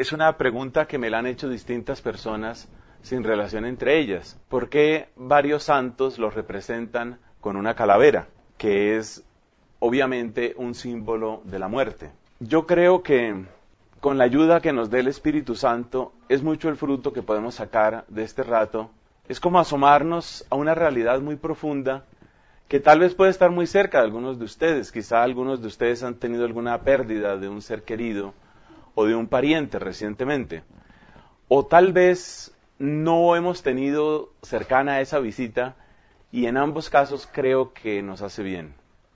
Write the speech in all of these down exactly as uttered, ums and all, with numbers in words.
es una pregunta que me la han hecho distintas personas sin relación entre ellas. ¿Por qué varios santos los representan con una calavera, que es obviamente un símbolo de la muerte? Yo creo que con la ayuda que nos dé el Espíritu Santo es mucho el fruto que podemos sacar de este rato. Es como asomarnos a una realidad muy profunda que tal vez puede estar muy cerca de algunos de ustedes. Quizá algunos de ustedes han tenido alguna pérdida de un ser querido o de un pariente recientemente. O tal vez no hemos tenido cercana esa visita y en ambos casos creo que nos hace bien.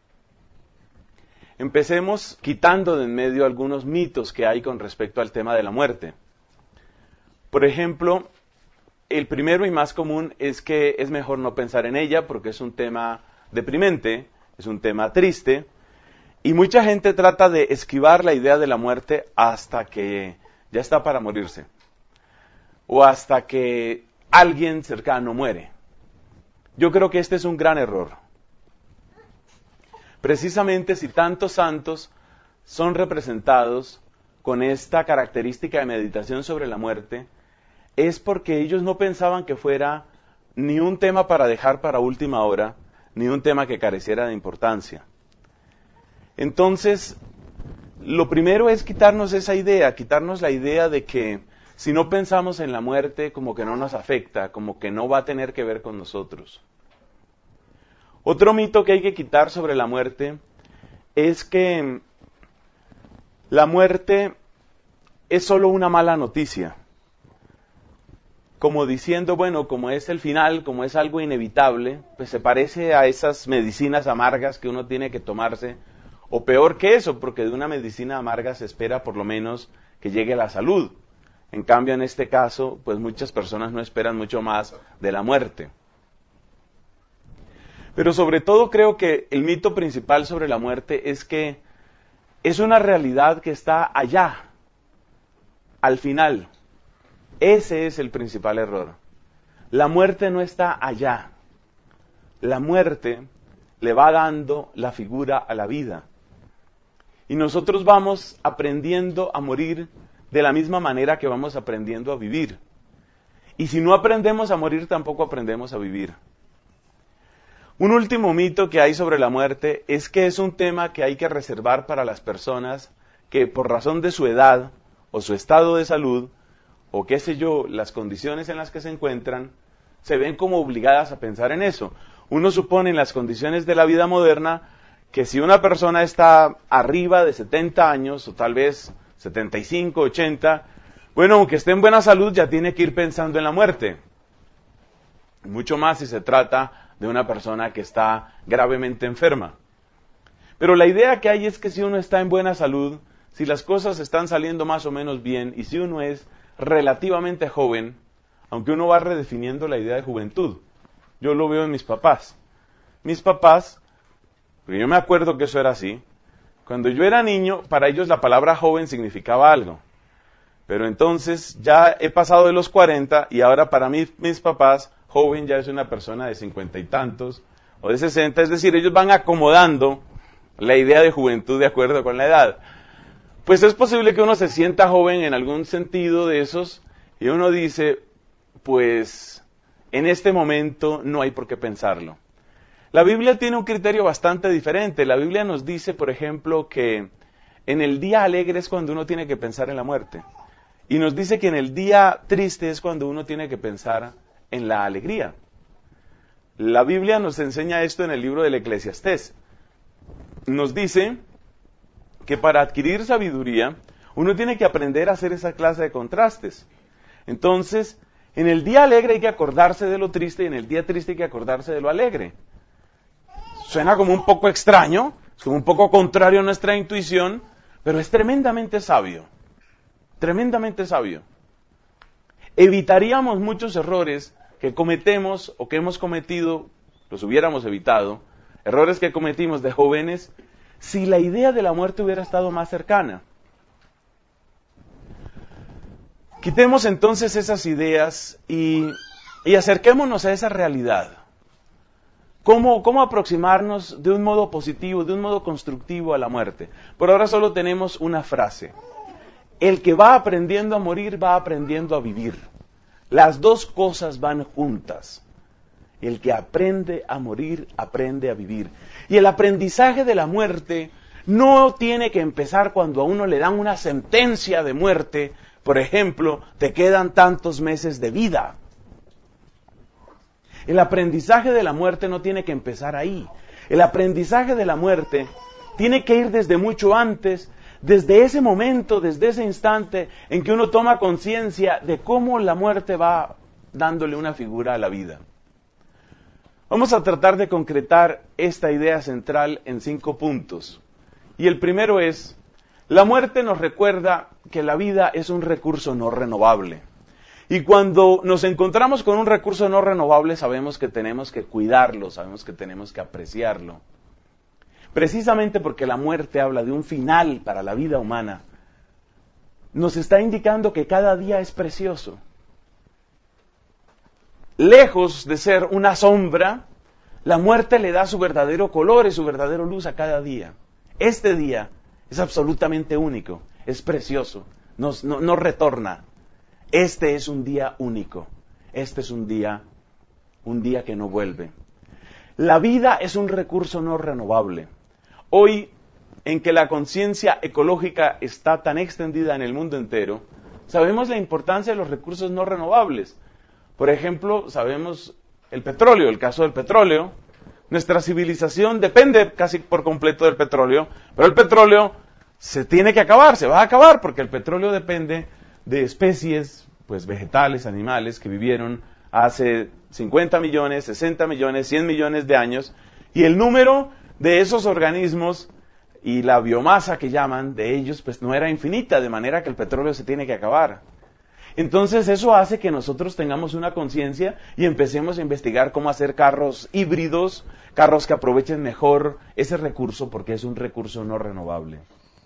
Empecemos quitando de en medio algunos mitos que hay con respecto al tema de la muerte. Por ejemplo, el primero y más común es que es mejor no pensar en ella porque es un tema deprimente, es un tema triste, y mucha gente trata de esquivar la idea de la muerte hasta que ya está para morirse, o hasta que alguien cercano muere. Yo creo que este es un gran error. Precisamente si tantos santos son representados con esta característica de meditación sobre la muerte, es porque ellos no pensaban que fuera ni un tema para dejar para última hora, ni un tema que careciera de importancia. Entonces, lo primero es quitarnos esa idea, quitarnos la idea de que si no pensamos en la muerte, como que no nos afecta, como que no va a tener que ver con nosotros. Otro mito que hay que quitar sobre la muerte es que la muerte es solo una mala noticia. Como diciendo, bueno, como es el final, como es algo inevitable, pues se parece a esas medicinas amargas que uno tiene que tomarse, o peor que eso, porque de una medicina amarga se espera por lo menos que llegue la salud. En cambio, en este caso, pues muchas personas no esperan mucho más de la muerte. Pero sobre todo creo que el mito principal sobre la muerte es que es una realidad que está allá, al final. Ese es el principal error. La muerte no está allá. La muerte le va dando la figura a la vida. Y nosotros vamos aprendiendo a morir de la misma manera que vamos aprendiendo a vivir. Y si no aprendemos a morir, tampoco aprendemos a vivir. Un último mito que hay sobre la muerte es que es un tema que hay que reservar para las personas que por razón de su edad o su estado de salud o qué sé yo, las condiciones en las que se encuentran, se ven como obligadas a pensar en eso. Uno supone en las condiciones de la vida moderna que si una persona está arriba de setenta años o tal vez setenta y cinco, ochenta, bueno, aunque esté en buena salud ya tiene que ir pensando en la muerte. Mucho más si se trata de una persona que está gravemente enferma. Pero la idea que hay es que si uno está en buena salud, si las cosas están saliendo más o menos bien y si uno es relativamente joven, aunque uno va redefiniendo la idea de juventud. Yo lo veo en mis papás. Mis papás, porque yo me acuerdo que eso era así, cuando yo era niño, para ellos la palabra joven significaba algo. Pero entonces ya he pasado de los cuarenta y ahora para mí, mis papás, joven ya es una persona de cincuenta y tantos o de sesenta, es decir, ellos van acomodando la idea de juventud de acuerdo con la edad. Pues es posible que uno se sienta joven en algún sentido de esos y uno dice, pues en este momento no hay por qué pensarlo. La Biblia tiene un criterio bastante diferente. La Biblia nos dice, por ejemplo, que en el día alegre es cuando uno tiene que pensar en la muerte. Y nos dice que en el día triste es cuando uno tiene que pensar en la alegría. La Biblia nos enseña esto en el libro del Eclesiastés. Nos dice que para adquirir sabiduría, uno tiene que aprender a hacer esa clase de contrastes. Entonces, en el día alegre hay que acordarse de lo triste y en el día triste hay que acordarse de lo alegre. Suena como un poco extraño, es como un poco contrario a nuestra intuición, pero es tremendamente sabio. Tremendamente sabio. Evitaríamos muchos errores que cometemos o que hemos cometido, los hubiéramos evitado, errores que cometimos de jóvenes, si la idea de la muerte hubiera estado más cercana. Quitemos entonces esas ideas y, y acerquémonos a esa realidad. ¿Cómo, ¿Cómo aproximarnos de un modo positivo, de un modo constructivo a la muerte? Por ahora solo tenemos una frase. el que va aprendiendo a morir va aprendiendo a vivir. Las dos cosas van juntas. El que aprende a morir, aprende a vivir. Y el aprendizaje de la muerte no tiene que empezar cuando a uno le dan una sentencia de muerte. Por ejemplo, te quedan tantos meses de vida. El aprendizaje de la muerte no tiene que empezar ahí. El aprendizaje de la muerte tiene que ir desde mucho antes, desde ese momento, desde ese instante en que uno toma conciencia de cómo la muerte va dándole una figura a la vida. Vamos a tratar de concretar esta idea central en cinco puntos. Y el primero es, la muerte nos recuerda que la vida es un recurso no renovable. Y cuando nos encontramos con un recurso no renovable, sabemos que tenemos que cuidarlo, sabemos que tenemos que apreciarlo. Precisamente porque la muerte habla de un final para la vida humana, nos está indicando que cada día es precioso. Lejos de ser una sombra, la muerte le da su verdadero color y su verdadero luz a cada día. Este día es absolutamente único, es precioso, nos, no, no retorna. Este es un día único, este es un día, un día que no vuelve. La vida es un recurso no renovable. Hoy, en que la conciencia ecológica está tan extendida en el mundo entero, sabemos la importancia de los recursos no renovables. Por ejemplo, sabemos el petróleo, el caso del petróleo. Nuestra civilización depende casi por completo del petróleo, pero el petróleo se tiene que acabar, se va a acabar, porque el petróleo depende de especies, pues vegetales, animales, que vivieron hace cincuenta millones, sesenta millones, cien millones de años, y el número de esos organismos y la biomasa que llaman de ellos, pues no era infinita, de manera que el petróleo se tiene que acabar. Entonces eso hace que nosotros tengamos una conciencia y empecemos a investigar cómo hacer carros híbridos, carros que aprovechen mejor ese recurso, porque es un recurso no renovable.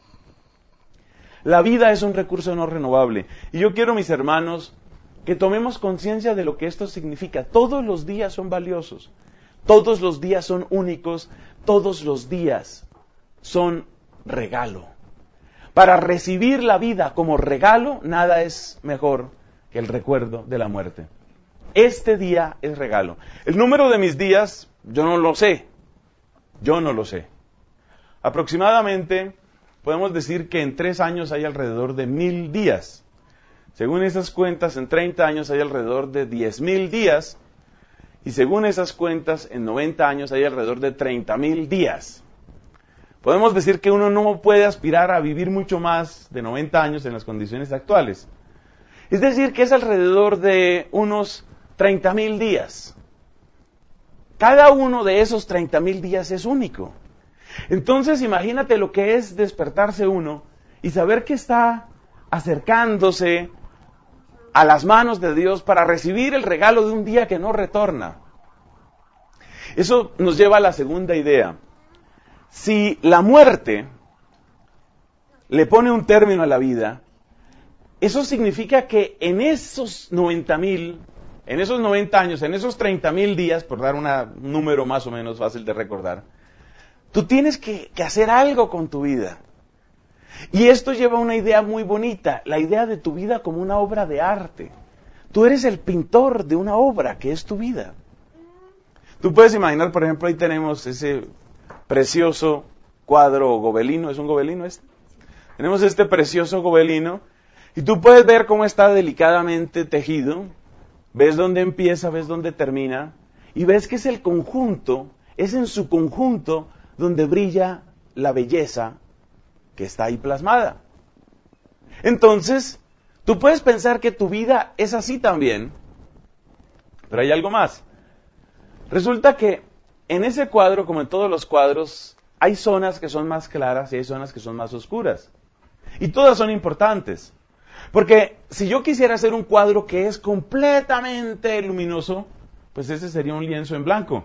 La vida es un recurso no renovable. Y yo quiero, mis hermanos, que tomemos conciencia de lo que esto significa. Todos los días son valiosos, todos los días son únicos, todos los días son regalo. Para recibir la vida como regalo, nada es mejor que el recuerdo de la muerte. Este día es regalo. El número de mis días, yo no lo sé. Yo no lo sé. Aproximadamente, podemos decir que en tres años hay alrededor de mil días. Según esas cuentas, en treinta años hay alrededor de diez mil días. Y según esas cuentas, en noventa años hay alrededor de treinta mil días. Podemos decir que uno no puede aspirar a vivir mucho más de noventa años en las condiciones actuales. Es decir, que es alrededor de unos treinta mil días. Cada uno de esos treinta mil días es único. Entonces, imagínate lo que es despertarse uno y saber que está acercándose a las manos de Dios para recibir el regalo de un día que no retorna. Eso nos lleva a la segunda idea. Si la muerte le pone un término a la vida, eso significa que en esos noventa mil, en esos noventa años, en esos treinta mil días, por dar una, un número más o menos fácil de recordar, tú tienes que, que hacer algo con tu vida. Y esto lleva a una idea muy bonita, la idea de tu vida como una obra de arte. Tú eres el pintor de una obra que es tu vida. Tú puedes imaginar, por ejemplo, ahí tenemos ese precioso cuadro gobelino, ¿es un gobelino este? Tenemos este precioso gobelino y tú puedes ver cómo está delicadamente tejido, ves dónde empieza, ves dónde termina y ves que es el conjunto, es en su conjunto donde brilla la belleza que está ahí plasmada. Entonces, tú puedes pensar que tu vida es así también, pero hay algo más. Resulta que en ese cuadro, como en todos los cuadros, hay zonas que son más claras y hay zonas que son más oscuras. Y todas son importantes. Porque si yo quisiera hacer un cuadro que es completamente luminoso, pues ese sería un lienzo en blanco.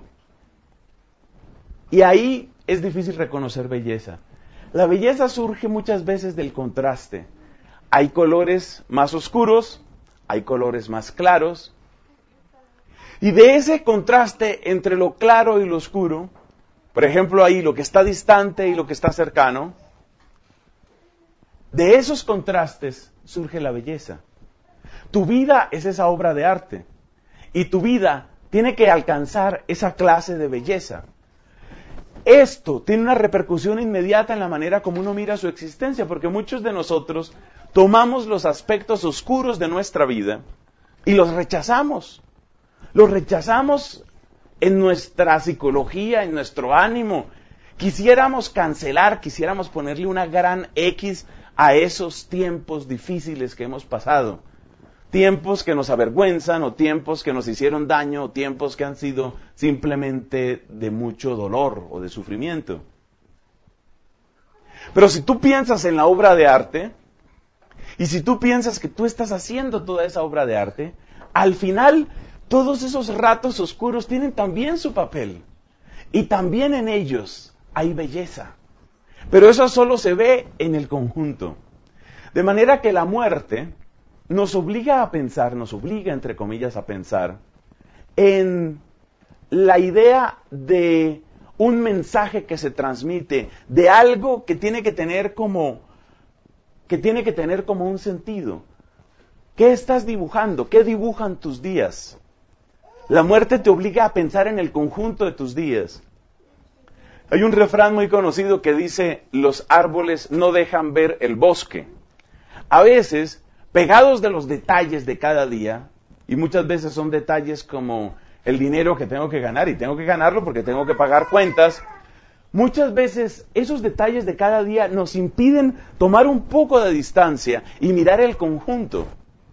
Y ahí es difícil reconocer belleza. La belleza surge muchas veces del contraste. Hay colores más oscuros, hay colores más claros. Y de ese contraste entre lo claro y lo oscuro, por ejemplo ahí lo que está distante y lo que está cercano, De esos contrastes surge la belleza. Tu vida es esa obra de arte. Y tu vida tiene que alcanzar esa clase de belleza. Esto tiene una repercusión inmediata en la manera como uno mira su existencia, porque muchos de nosotros tomamos los aspectos oscuros de nuestra vida y los rechazamos. Los rechazamos en nuestra psicología, en nuestro ánimo. Quisiéramos cancelar, quisiéramos ponerle una gran X a esos tiempos difíciles que hemos pasado. Tiempos que nos avergüenzan, o tiempos que nos hicieron daño, o tiempos que han sido simplemente de mucho dolor o de sufrimiento. Pero si tú piensas en la obra de arte, y si tú piensas que tú estás haciendo toda esa obra de arte, al final todos esos ratos oscuros tienen también su papel. Y también en ellos hay belleza. Pero eso solo se ve en el conjunto. De manera que la muerte nos obliga a pensar, nos obliga, entre comillas, a pensar en la idea de un mensaje que se transmite, de algo que tiene que tener como, que tiene que tener como un sentido. ¿Qué estás dibujando? ¿Qué dibujan tus días? La muerte te obliga a pensar en el conjunto de tus días. Hay un refrán muy conocido que dice: los árboles no dejan ver el bosque. A veces, pegados de los detalles de cada día, y muchas veces son detalles como el dinero que tengo que ganar, y tengo que ganarlo porque tengo que pagar cuentas, muchas veces esos detalles de cada día nos impiden tomar un poco de distancia y mirar el conjunto.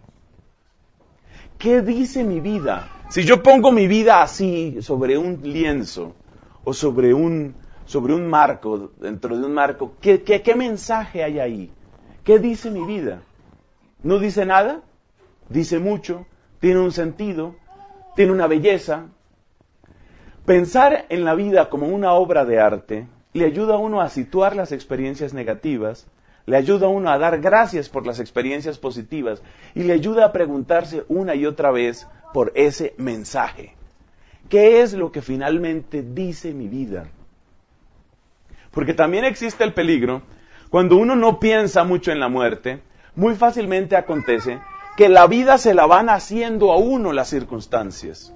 ¿Qué dice mi vida? Si yo pongo mi vida así, sobre un lienzo, o sobre un, sobre un marco, dentro de un marco, ¿qué, qué, qué mensaje hay ahí? ¿Qué dice mi vida? ¿No dice nada? Dice mucho, tiene un sentido, tiene una belleza. Pensar en la vida como una obra de arte le ayuda a uno a situar las experiencias negativas, le ayuda a uno a dar gracias por las experiencias positivas y le ayuda a preguntarse una y otra vez por ese mensaje. ¿Qué es lo que finalmente dice mi vida? Porque también existe el peligro, cuando uno no piensa mucho en la muerte, muy fácilmente acontece que la vida se la van haciendo a uno las circunstancias.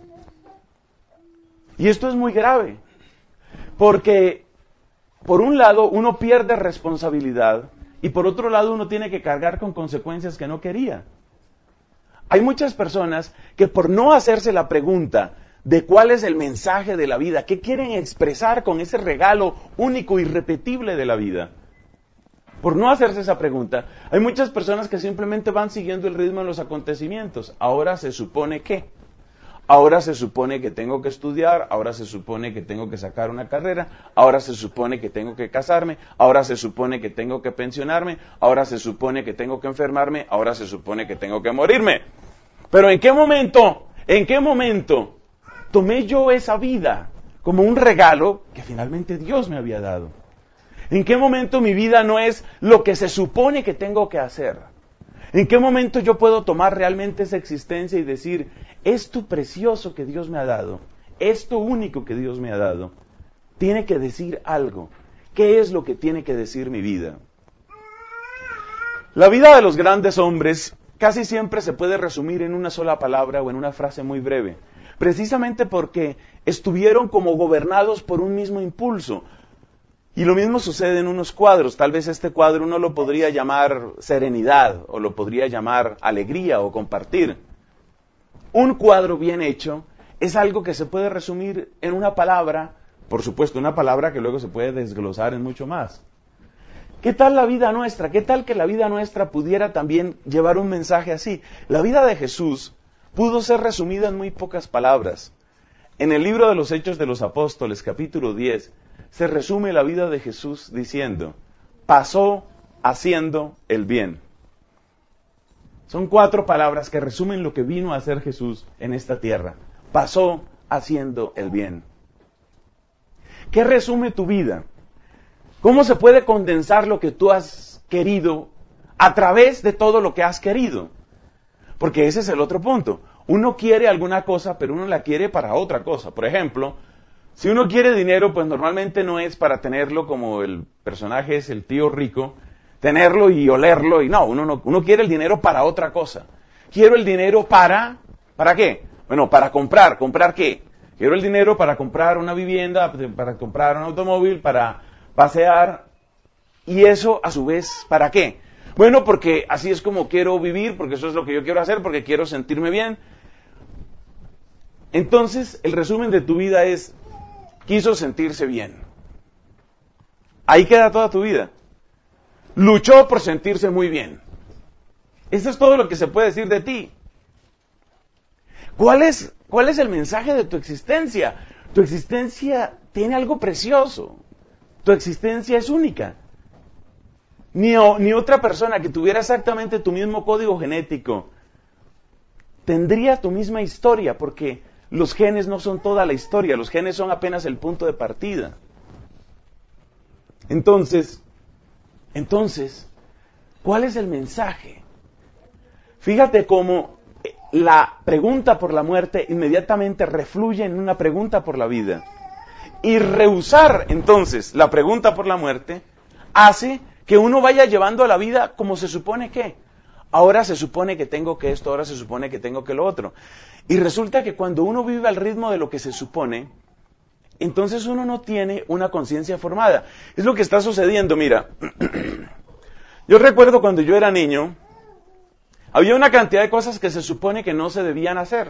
Y esto es muy grave, porque por un lado uno pierde responsabilidad y por otro lado uno tiene que cargar con consecuencias que no quería. Hay muchas personas que por no hacerse la pregunta de cuál es el mensaje de la vida, qué quieren expresar con ese regalo único, irrepetible de la vida, por no hacerse esa pregunta, hay muchas personas que simplemente van siguiendo el ritmo de los acontecimientos. Ahora se supone que, ahora se supone que tengo que estudiar, ahora se supone que tengo que sacar una carrera, ahora se supone que tengo que casarme, ahora se supone que tengo que pensionarme, ahora se supone que tengo que enfermarme, ahora se supone que tengo que morirme. Pero ¿en qué momento, en qué momento tomé yo esa vida como un regalo que finalmente Dios me había dado? ¿En qué momento mi vida no es lo que se supone que tengo que hacer? ¿En qué momento yo puedo tomar realmente esa existencia y decir, esto precioso que Dios me ha dado, esto único que Dios me ha dado, tiene que decir algo? ¿Qué es lo que tiene que decir mi vida? La vida de los grandes hombres casi siempre se puede resumir en una sola palabra o en una frase muy breve, precisamente porque estuvieron como gobernados por un mismo impulso. Y lo mismo sucede en unos cuadros. Tal vez este cuadro uno lo podría llamar serenidad, o lo podría llamar alegría o compartir. Un cuadro bien hecho es algo que se puede resumir en una palabra, por supuesto, una palabra que luego se puede desglosar en mucho más. ¿Qué tal la vida nuestra? ¿Qué tal que la vida nuestra pudiera también llevar un mensaje así? La vida de Jesús pudo ser resumida en muy pocas palabras. En el libro de los Hechos de los Apóstoles, capítulo diez, se resume la vida de Jesús diciendo, pasó haciendo el bien. Son cuatro palabras que resumen lo que vino a hacer Jesús en esta tierra. Pasó haciendo el bien. ¿Qué resume tu vida? ¿Cómo se puede condensar lo que tú has querido a través de todo lo que has querido? Porque ese es el otro punto. Uno quiere alguna cosa, pero uno la quiere para otra cosa. Por ejemplo, si uno quiere dinero, pues normalmente no es para tenerlo como el personaje es el tío rico, tenerlo y olerlo, y no, uno no, uno quiere el dinero para otra cosa. Quiero el dinero para, ¿para qué? Bueno, para comprar, ¿comprar qué? Quiero el dinero para comprar una vivienda, para comprar un automóvil, para pasear, y eso a su vez, ¿para qué? Bueno, porque así es como quiero vivir, porque eso es lo que yo quiero hacer, porque quiero sentirme bien. Entonces, el resumen de tu vida es, quiso sentirse bien. Ahí queda toda tu vida. Luchó por sentirse muy bien. Eso es todo lo que se puede decir de ti. ¿Cuál es, cuál es el mensaje de tu existencia? Tu existencia tiene algo precioso. Tu existencia es única. Ni, o, ni otra persona que tuviera exactamente tu mismo código genético tendría tu misma historia, porque los genes no son toda la historia, los genes son apenas el punto de partida. Entonces, entonces, ¿cuál es el mensaje? Fíjate cómo la pregunta por la muerte inmediatamente refluye en una pregunta por la vida. Y rehusar entonces la pregunta por la muerte hace que uno vaya llevando a la vida como se supone que. Ahora se supone que tengo que esto, ahora se supone que tengo que lo otro. Y resulta que cuando uno vive al ritmo de lo que se supone, entonces uno no tiene una conciencia formada. Es lo que está sucediendo, mira. Yo recuerdo cuando yo era niño, había una cantidad de cosas que se supone que no se debían hacer.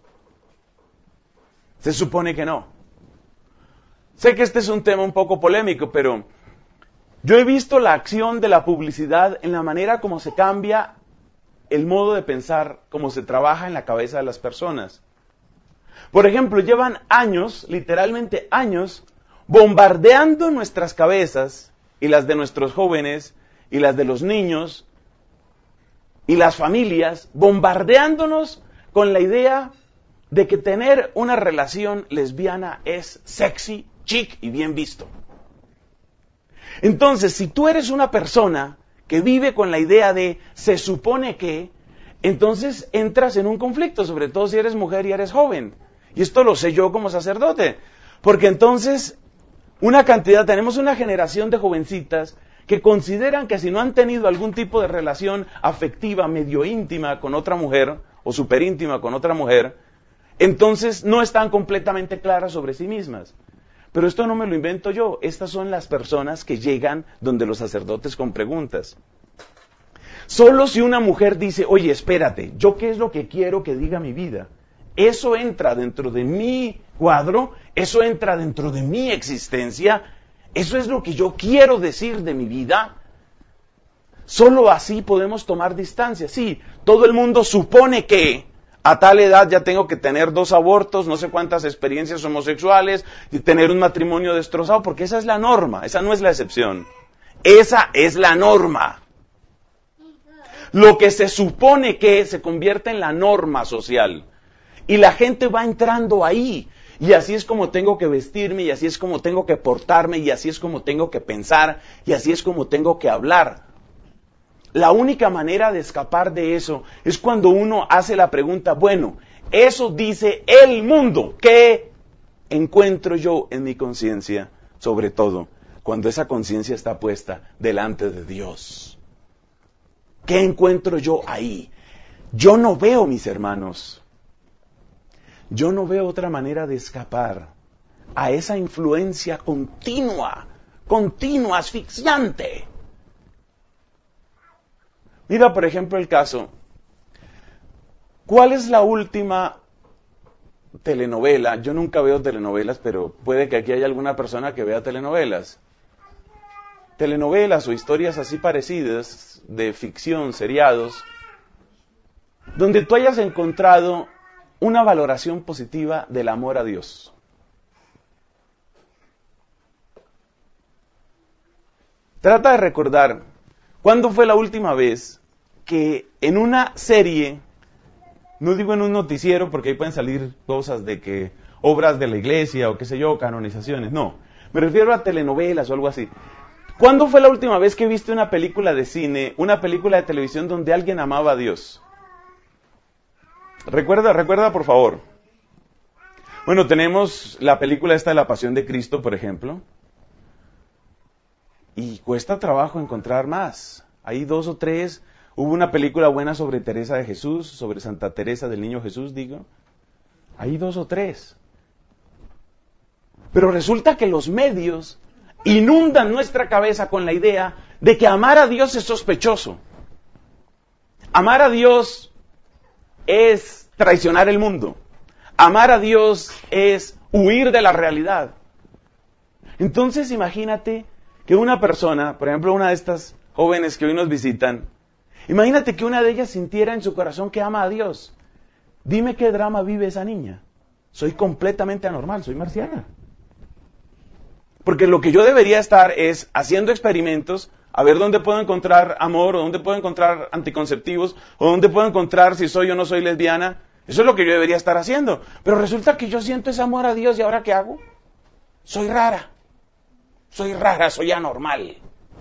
Se supone que no. Sé que este es un tema un poco polémico, pero yo he visto la acción de la publicidad en la manera como se cambia el modo de pensar, cómo se trabaja en la cabeza de las personas. Por ejemplo, llevan años, literalmente años, bombardeando nuestras cabezas y las de nuestros jóvenes y las de los niños y las familias, bombardeándonos con la idea de que tener una relación lesbiana es sexy, chic y bien visto. Entonces, si tú eres una persona que vive con la idea de se supone que, entonces entras en un conflicto, sobre todo si eres mujer y eres joven. Y esto lo sé yo como sacerdote, porque entonces una cantidad, tenemos una generación de jovencitas que consideran que si no han tenido algún tipo de relación afectiva, medio íntima con otra mujer, o súper íntima con otra mujer, entonces no están completamente claras sobre sí mismas. Pero esto no me lo invento yo, estas son las personas que llegan donde los sacerdotes con preguntas. Solo si una mujer dice, oye, espérate, ¿yo qué es lo que quiero que diga mi vida? Eso entra dentro de mi cuadro, eso entra dentro de mi existencia, eso es lo que yo quiero decir de mi vida. Solo así podemos tomar distancia. Sí, todo el mundo supone que a tal edad ya tengo que tener dos abortos, no sé cuántas experiencias homosexuales, y tener un matrimonio destrozado, porque esa es la norma, esa no es la excepción. Esa es la norma. Lo que se supone que se convierte en la norma social. Y la gente va entrando ahí. Y así es como tengo que vestirme, y así es como tengo que portarme, y así es como tengo que pensar, y así es como tengo que hablar. La única manera de escapar de eso es cuando uno hace la pregunta, bueno, eso dice el mundo, ¿qué encuentro yo en mi conciencia? Sobre todo, cuando esa conciencia está puesta delante de Dios. ¿Qué encuentro yo ahí? Yo no veo, mis hermanos, yo no veo otra manera de escapar a esa influencia continua, continua, asfixiante. Mira, por ejemplo, el caso, ¿cuál es la última telenovela? Yo nunca veo telenovelas, pero puede que aquí haya alguna persona que vea telenovelas. Telenovelas o historias así parecidas, de ficción, seriados, donde tú hayas encontrado una valoración positiva del amor a Dios. Trata de recordar, ¿cuándo fue la última vez que en una serie, no digo en un noticiero porque ahí pueden salir cosas de que obras de la iglesia o qué sé yo, canonizaciones, no, me refiero a telenovelas o algo así. ¿Cuándo fue la última vez que viste una película de cine, una película de televisión donde alguien amaba a Dios? Recuerda, recuerda por favor. Bueno, tenemos la película esta de la Pasión de Cristo, por ejemplo. Y cuesta trabajo encontrar más. Hay dos o tres. Hubo una película buena sobre Teresa de Jesús, sobre Santa Teresa del Niño Jesús, digo. Hay dos o tres. Pero resulta que los medios inundan nuestra cabeza con la idea de que amar a Dios es sospechoso. Amar a Dios es traicionar el mundo. Amar a Dios es huir de la realidad. Entonces imagínate que una persona, por ejemplo una de estas jóvenes que hoy nos visitan, imagínate que una de ellas sintiera en su corazón que ama a Dios. Dime qué drama vive esa niña. Soy completamente anormal, soy marciana. Porque lo que yo debería estar es haciendo experimentos, a ver dónde puedo encontrar amor, o dónde puedo encontrar anticonceptivos, o dónde puedo encontrar si soy o no soy lesbiana. Eso es lo que yo debería estar haciendo. Pero resulta que yo siento ese amor a Dios, ¿y ahora qué hago? Soy rara. Soy rara, soy anormal.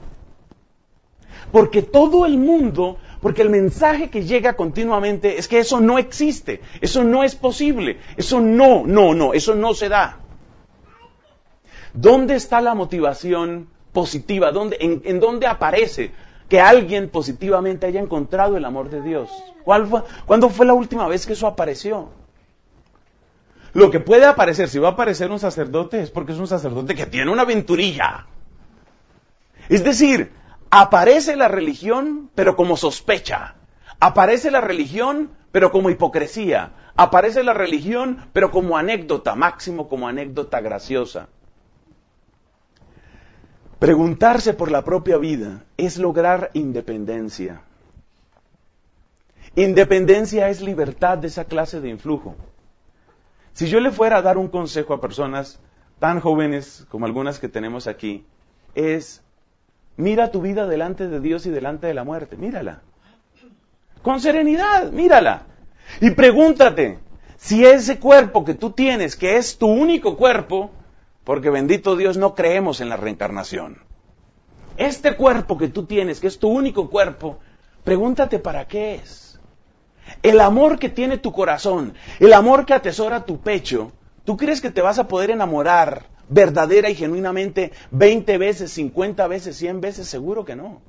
Porque todo el mundo, porque el mensaje que llega continuamente es que eso no existe, eso no es posible, eso no, no, no, eso no se da. ¿Dónde está la motivación positiva? ¿Dónde, en, ¿En dónde aparece que alguien positivamente haya encontrado el amor de Dios? ¿Cuál fue, ¿Cuándo fue la última vez que eso apareció? Lo que puede aparecer, si va a aparecer un sacerdote, es porque es un sacerdote que tiene una aventurilla. Es decir, aparece la religión, pero como sospecha. Aparece la religión, pero como hipocresía. Aparece la religión, pero como anécdota, máximo como anécdota graciosa. Preguntarse por la propia vida es lograr independencia. Independencia es libertad de esa clase de influjo. Si yo le fuera a dar un consejo a personas tan jóvenes como algunas que tenemos aquí, es: mira tu vida delante de Dios y delante de la muerte, mírala. Con serenidad, mírala. Y pregúntate si ese cuerpo que tú tienes, que es tu único cuerpo, porque bendito Dios no creemos en la reencarnación. Este cuerpo que tú tienes, que es tu único cuerpo, pregúntate para qué es. El amor que tiene tu corazón, el amor que atesora tu pecho, ¿tú crees que te vas a poder enamorar verdadera y genuinamente veinte veces, cincuenta veces, cien veces? Seguro que no.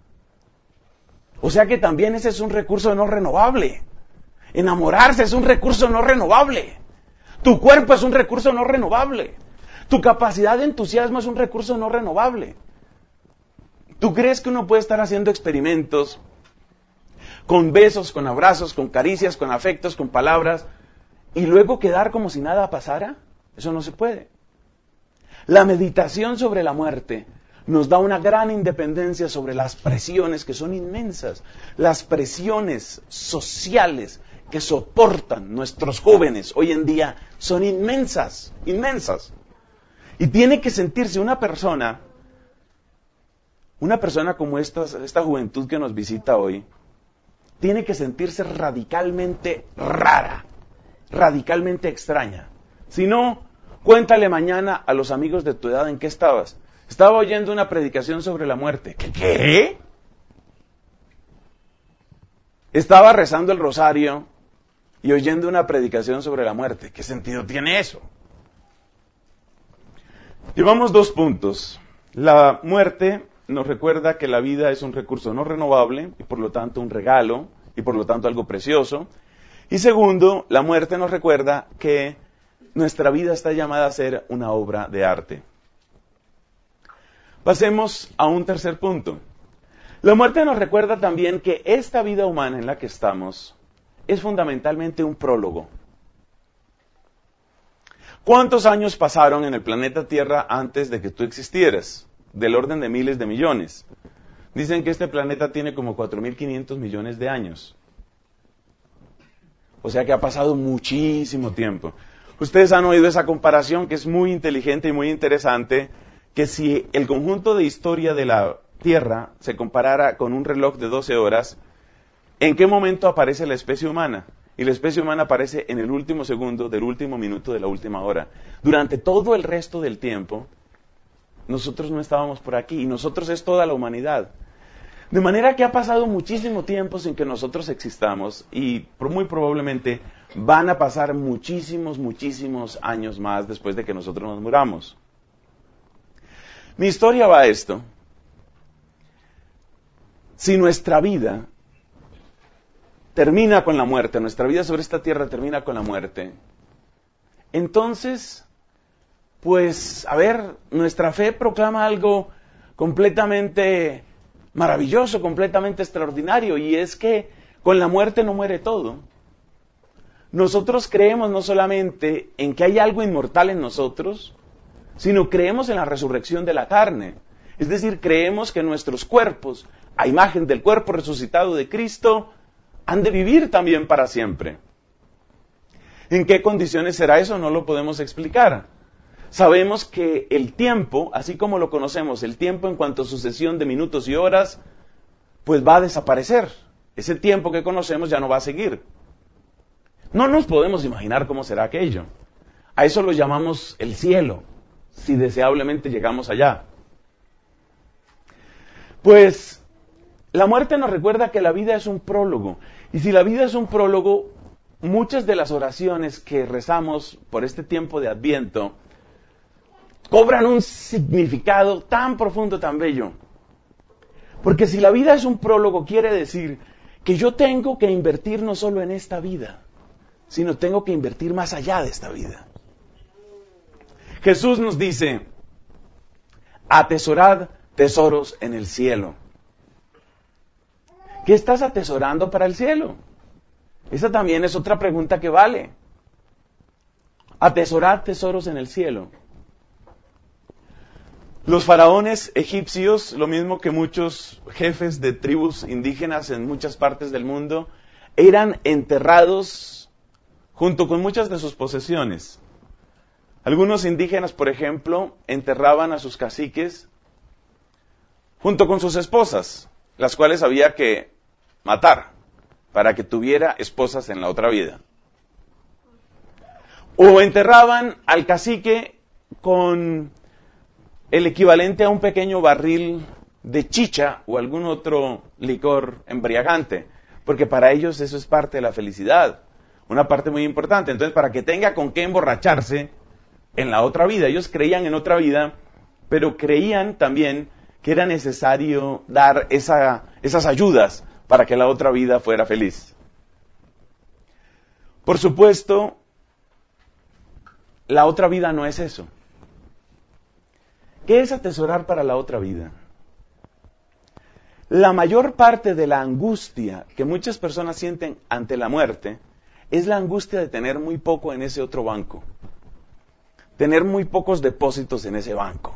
O sea que también ese es un recurso no renovable. Enamorarse es un recurso no renovable. Tu cuerpo es un recurso no renovable. Tu capacidad de entusiasmo es un recurso no renovable. ¿Tú crees que uno puede estar haciendo experimentos con besos, con abrazos, con caricias, con afectos, con palabras, y luego quedar como si nada pasara? Eso no se puede. La meditación sobre la muerte nos da una gran independencia sobre las presiones que son inmensas, las presiones sociales que soportan nuestros jóvenes hoy en día son inmensas, inmensas. Y tiene que sentirse una persona, una persona como esta, esta juventud que nos visita hoy, tiene que sentirse radicalmente rara, radicalmente extraña. Si no, cuéntale mañana a los amigos de tu edad en qué estabas. Estaba oyendo una predicación sobre la muerte. ¿Qué? ¿Qué? Estaba rezando el rosario y oyendo una predicación sobre la muerte. ¿Qué sentido tiene eso? Llevamos dos puntos. La muerte nos recuerda que la vida es un recurso no renovable y por lo tanto un regalo y por lo tanto algo precioso. Y segundo, la muerte nos recuerda que nuestra vida está llamada a ser una obra de arte. Pasemos a un tercer punto. La muerte nos recuerda también que esta vida humana en la que estamos es fundamentalmente un prólogo. ¿Cuántos años pasaron en el planeta Tierra antes de que tú existieras? Del orden de miles de millones. Dicen que este planeta tiene como cuatro mil quinientos millones de años. O sea que ha pasado muchísimo tiempo. Ustedes han oído esa comparación que es muy inteligente y muy interesante, que si el conjunto de historia de la Tierra se comparara con un reloj de doce horas, ¿en qué momento aparece la especie humana? Y la especie humana aparece en el último segundo del último minuto de la última hora. Durante todo el resto del tiempo, nosotros no estábamos por aquí, y nosotros es toda la humanidad. De manera que ha pasado muchísimo tiempo sin que nosotros existamos, y muy probablemente van a pasar muchísimos, muchísimos años más después de que nosotros nos muramos. Mi historia va a esto. si nuestra vida termina con la muerte, nuestra vida sobre esta tierra termina con la muerte, entonces, pues, a ver, nuestra fe proclama algo completamente maravilloso, completamente extraordinario, y es que con la muerte no muere todo. Nosotros creemos no solamente en que hay algo inmortal en nosotros, sino creemos en la resurrección de la carne. Es decir, creemos que nuestros cuerpos, a imagen del cuerpo resucitado de Cristo, han de vivir también para siempre. ¿En qué condiciones será eso? No lo podemos explicar. Sabemos que el tiempo, así como lo conocemos, el tiempo en cuanto a sucesión de minutos y horas, pues va a desaparecer. Ese tiempo que conocemos ya no va a seguir. No nos podemos imaginar cómo será aquello. A eso lo llamamos el cielo, si deseablemente llegamos allá. Pues la muerte nos recuerda que la vida es un prólogo. Y si la vida es un prólogo, muchas de las oraciones que rezamos por este tiempo de Adviento cobran un significado tan profundo, tan bello. Porque si la vida es un prólogo, quiere decir que yo tengo que invertir no solo en esta vida, sino tengo que invertir más allá de esta vida. Jesús nos dice, atesorad tesoros en el cielo. ¿Qué estás atesorando para el cielo? Esa también es otra pregunta que vale. Atesorad tesoros en el cielo. Los faraones egipcios, lo mismo que muchos jefes de tribus indígenas en muchas partes del mundo, eran enterrados junto con muchas de sus posesiones. Algunos indígenas, por ejemplo, enterraban a sus caciques junto con sus esposas, las cuales había que matar para que tuviera esposas en la otra vida. O enterraban al cacique con el equivalente a un pequeño barril de chicha o algún otro licor embriagante, porque para ellos eso es parte de la felicidad, una parte muy importante. Entonces, para que tenga con qué emborracharse en la otra vida. Ellos creían en otra vida, pero creían también que era necesario dar esa, esas ayudas para que la otra vida fuera feliz. Por supuesto, la otra vida no es eso. ¿Qué es atesorar para la otra vida? La mayor parte de la angustia que muchas personas sienten ante la muerte es la angustia de tener muy poco en ese otro banco. Tener muy pocos depósitos en ese banco.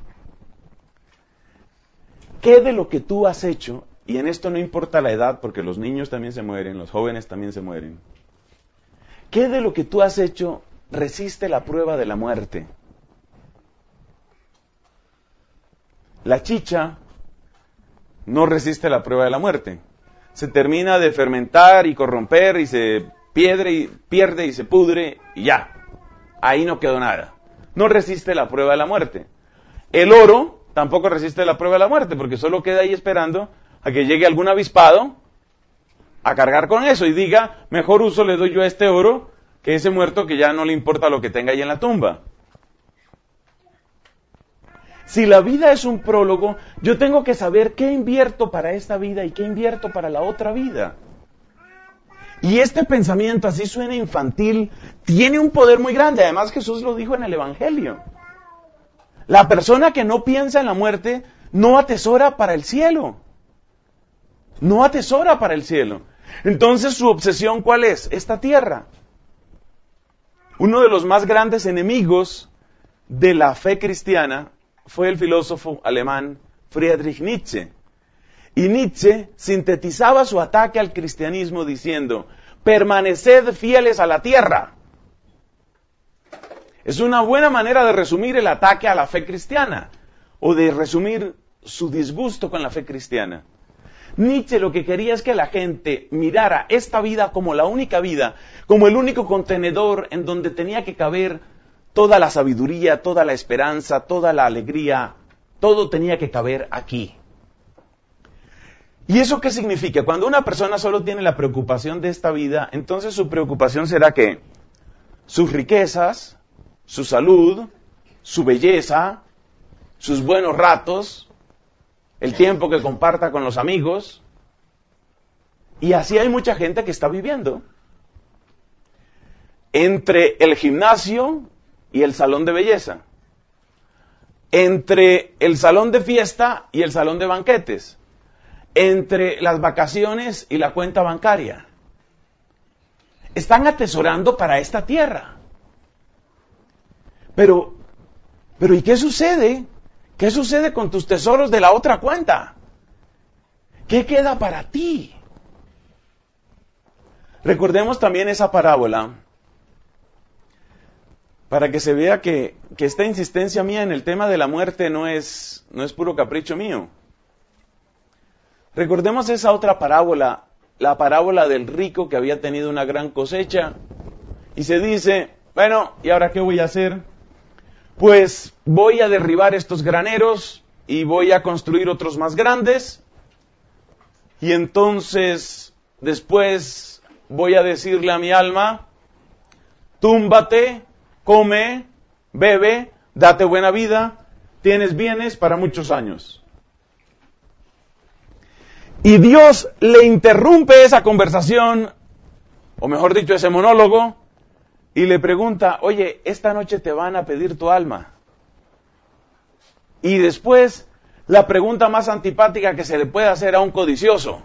¿Qué de lo que tú has hecho, y en esto no importa la edad, porque los niños también se mueren, los jóvenes también se mueren, qué de lo que tú has hecho resiste la prueba de la muerte? La chicha no resiste la prueba de la muerte. Se termina de fermentar y corromper y se pierde y pierde y se pudre y ya. Ahí no quedó nada. No resiste la prueba de la muerte. El oro tampoco resiste la prueba de la muerte, porque solo queda ahí esperando a que llegue algún avispado a cargar con eso y diga, mejor uso le doy yo a este oro que ese muerto que ya no le importa lo que tenga ahí en la tumba. Si la vida es un prólogo, yo tengo que saber qué invierto para esta vida y qué invierto para la otra vida. Y este pensamiento, así suena infantil, tiene un poder muy grande. Además, Jesús lo dijo en el Evangelio. La persona que no piensa en la muerte no atesora para el cielo. No atesora para el cielo. Entonces, ¿su obsesión cuál es? Esta tierra. Uno de los más grandes enemigos de la fe cristiana fue el filósofo alemán Friedrich Nietzsche. Y Nietzsche sintetizaba su ataque al cristianismo diciendo, permaneced fieles a la tierra. Es una buena manera de resumir el ataque a la fe cristiana, o de resumir su disgusto con la fe cristiana. Nietzsche lo que quería es que la gente mirara esta vida como la única vida, como el único contenedor en donde tenía que caber toda la sabiduría, toda la esperanza, toda la alegría, todo tenía que caber aquí. ¿Y eso qué significa? Cuando una persona solo tiene la preocupación de esta vida, entonces su preocupación será que sus riquezas, su salud, su belleza, sus buenos ratos, el tiempo que comparta con los amigos. Y así hay mucha gente que está viviendo. Entre el gimnasio y el salón de belleza. Entre el salón de fiesta y el salón de banquetes. Entre las vacaciones y la cuenta bancaria. Están atesorando para esta tierra. Pero, pero ¿y qué sucede? ¿Qué sucede con tus tesoros de la otra cuenta? ¿Qué queda para ti? Recordemos también esa parábola para que se vea que, que esta insistencia mía en el tema de la muerte no es, no es puro capricho mío. Recordemos esa otra parábola, la parábola del rico que había tenido una gran cosecha y se dice, bueno, ¿y ahora qué voy a hacer? Pues voy a derribar estos graneros y voy a construir otros más grandes y entonces después voy a decirle a mi alma, túmbate, come, bebe, date buena vida, tienes bienes para muchos años. Y Dios le interrumpe esa conversación, o mejor dicho, ese monólogo, y le pregunta, oye, esta noche te van a pedir tu alma. Y después, la pregunta más antipática que se le puede hacer a un codicioso.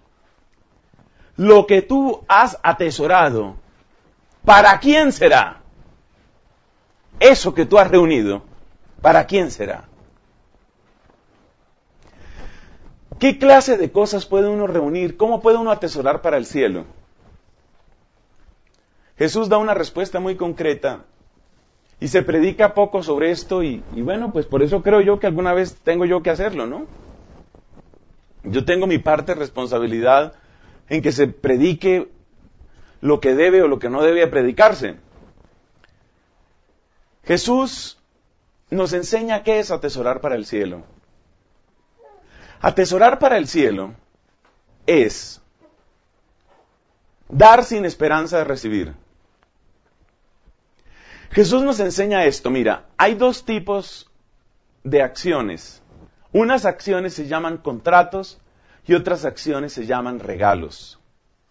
Lo que tú has atesorado, ¿para quién será? Eso que tú has reunido, ¿para quién será? ¿Qué clase de cosas puede uno reunir? ¿Cómo puede uno atesorar para el cielo? Jesús da una respuesta muy concreta y se predica poco sobre esto y, y bueno, pues por eso creo yo que alguna vez tengo yo que hacerlo, ¿no? Yo tengo mi parte de responsabilidad en que se predique lo que debe o lo que no debe predicarse. Jesús nos enseña qué es atesorar para el cielo. Atesorar para el cielo es dar sin esperanza de recibir. Jesús nos enseña esto, mira, hay dos tipos de acciones. Unas acciones se llaman contratos y otras acciones se llaman regalos.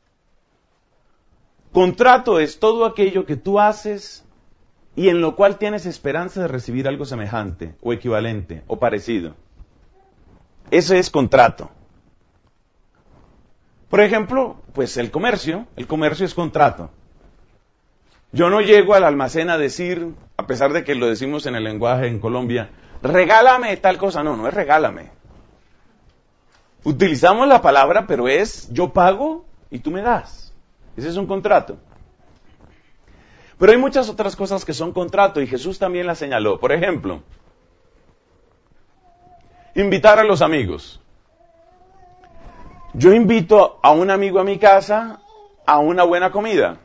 Contrato es todo aquello que tú haces y en lo cual tienes esperanza de recibir algo semejante o equivalente o parecido. Eso es contrato. Por ejemplo, pues el comercio, el comercio es contrato. Yo no llego al almacén a decir, a pesar de que lo decimos en el lenguaje en Colombia, regálame tal cosa. No, no es regálame. Utilizamos la palabra, pero es yo pago y tú me das. Ese es un contrato. Pero hay muchas otras cosas que son contrato y Jesús también las señaló. Por ejemplo, invitar a los amigos. Yo invito a un amigo a mi casa a una buena comida.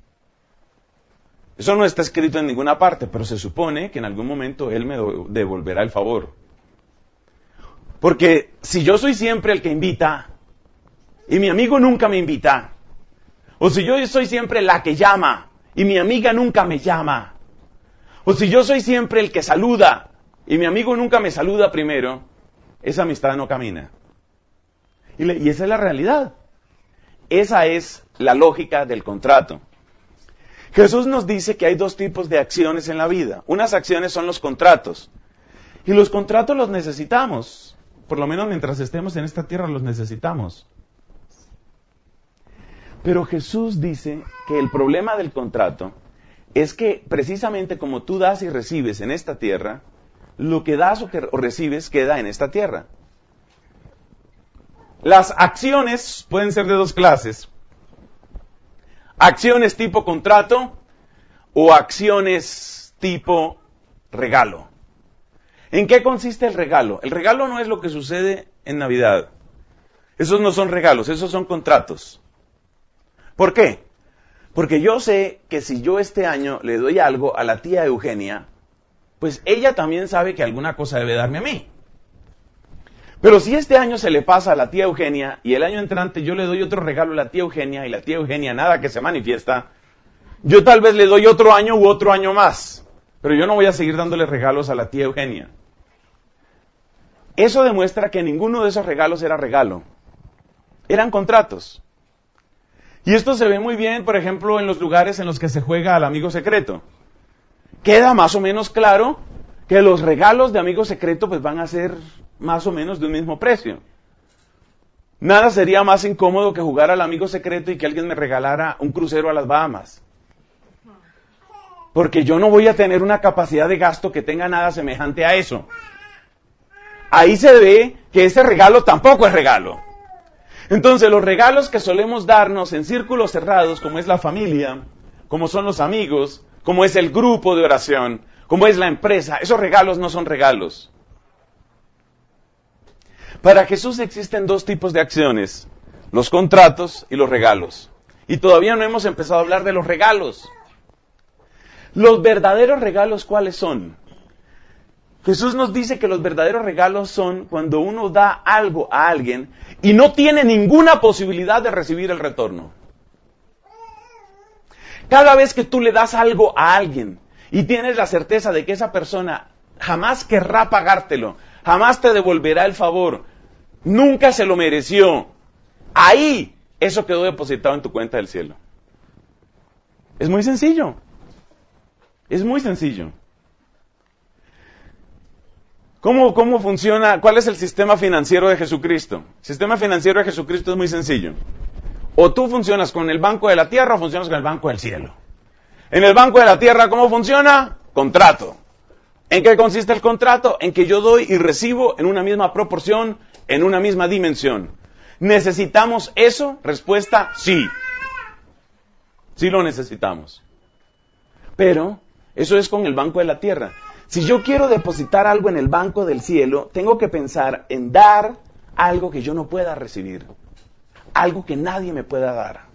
Eso no está escrito en ninguna parte, pero se supone que en algún momento él me devolverá el favor. Porque si yo soy siempre el que invita y mi amigo nunca me invita, o si yo soy siempre la que llama y mi amiga nunca me llama, o si yo soy siempre el que saluda y mi amigo nunca me saluda primero, esa amistad no camina. Y, le, y esa es la realidad. Esa es la lógica del contrato. Jesús nos dice que hay dos tipos de acciones en la vida. Unas acciones son los contratos. Y los contratos los necesitamos. Por lo menos mientras estemos en esta tierra los necesitamos. Pero Jesús dice que el problema del contrato es que precisamente como tú das y recibes en esta tierra, lo que das o, que, o recibes queda en esta tierra. Las acciones pueden ser de dos clases. Acciones tipo contrato o acciones tipo regalo. ¿En qué consiste el regalo? El regalo no es lo que sucede en Navidad. Esos no son regalos, esos son contratos. ¿Por qué? Porque yo sé que si yo este año le doy algo a la tía Eugenia, pues ella también sabe que alguna cosa debe darme a mí. Pero si este año se le pasa a la tía Eugenia y el año entrante yo le doy otro regalo a la tía Eugenia y la tía Eugenia nada que se manifiesta, yo tal vez le doy otro año u otro año más, pero yo no voy a seguir dándole regalos a la tía Eugenia. Eso demuestra que ninguno de esos regalos era regalo. Eran contratos. Y esto se ve muy bien, por ejemplo, en los lugares en los que se juega al amigo secreto. Queda más o menos claro que los regalos de amigo secreto pues van a ser más o menos de un mismo precio. Nada sería más incómodo que jugar al amigo secreto y que alguien me regalara un crucero a las Bahamas. Porque yo no voy a tener una capacidad de gasto que tenga nada semejante a eso. Ahí se ve que ese regalo tampoco es regalo. Entonces, los regalos que solemos darnos en círculos cerrados, como es la familia, como son los amigos, como es el grupo de oración, como es la empresa, esos regalos no son regalos. Para Jesús existen dos tipos de acciones, los contratos y los regalos. Y todavía no hemos empezado a hablar de los regalos. Los verdaderos regalos, ¿cuáles son? Jesús nos dice que los verdaderos regalos son cuando uno da algo a alguien y no tiene ninguna posibilidad de recibir el retorno. Cada vez que tú le das algo a alguien y tienes la certeza de que esa persona jamás querrá pagártelo, jamás te devolverá el favor, nunca se lo mereció, ahí eso quedó depositado en tu cuenta del cielo. Es muy sencillo. Es muy sencillo. ¿Cómo, ¿Cómo funciona? ¿Cuál es el sistema financiero de Jesucristo? El sistema financiero de Jesucristo es muy sencillo. O tú funcionas con el banco de la tierra o funcionas con el banco del cielo. En el banco de la tierra, ¿cómo funciona? Contrato. ¿En qué consiste el contrato? En que yo doy y recibo en una misma proporción, en una misma dimensión. ¿Necesitamos eso? Respuesta, sí. Sí lo necesitamos. Pero eso es con el banco de la tierra. Si yo quiero depositar algo en el banco del cielo, tengo que pensar en dar algo que yo no pueda recibir. Algo que nadie me pueda dar.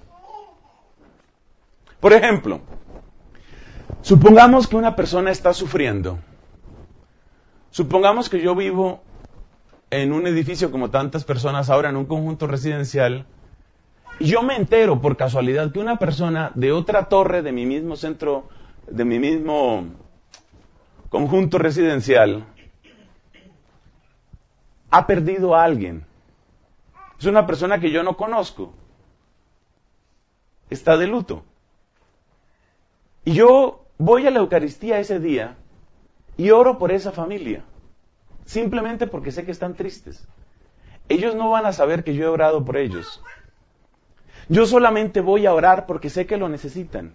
Por ejemplo, supongamos que una persona está sufriendo. Supongamos que yo vivo en un edificio como tantas personas ahora, en un conjunto residencial, y yo me entero por casualidad que una persona de otra torre de mi mismo centro, de mi mismo conjunto residencial, ha perdido a alguien. Es una persona que yo no conozco. Está de luto. Y yo voy a la Eucaristía ese día y oro por esa familia. Simplemente porque sé que están tristes. Ellos no van a saber que yo he orado por ellos. Yo solamente voy a orar porque sé que lo necesitan.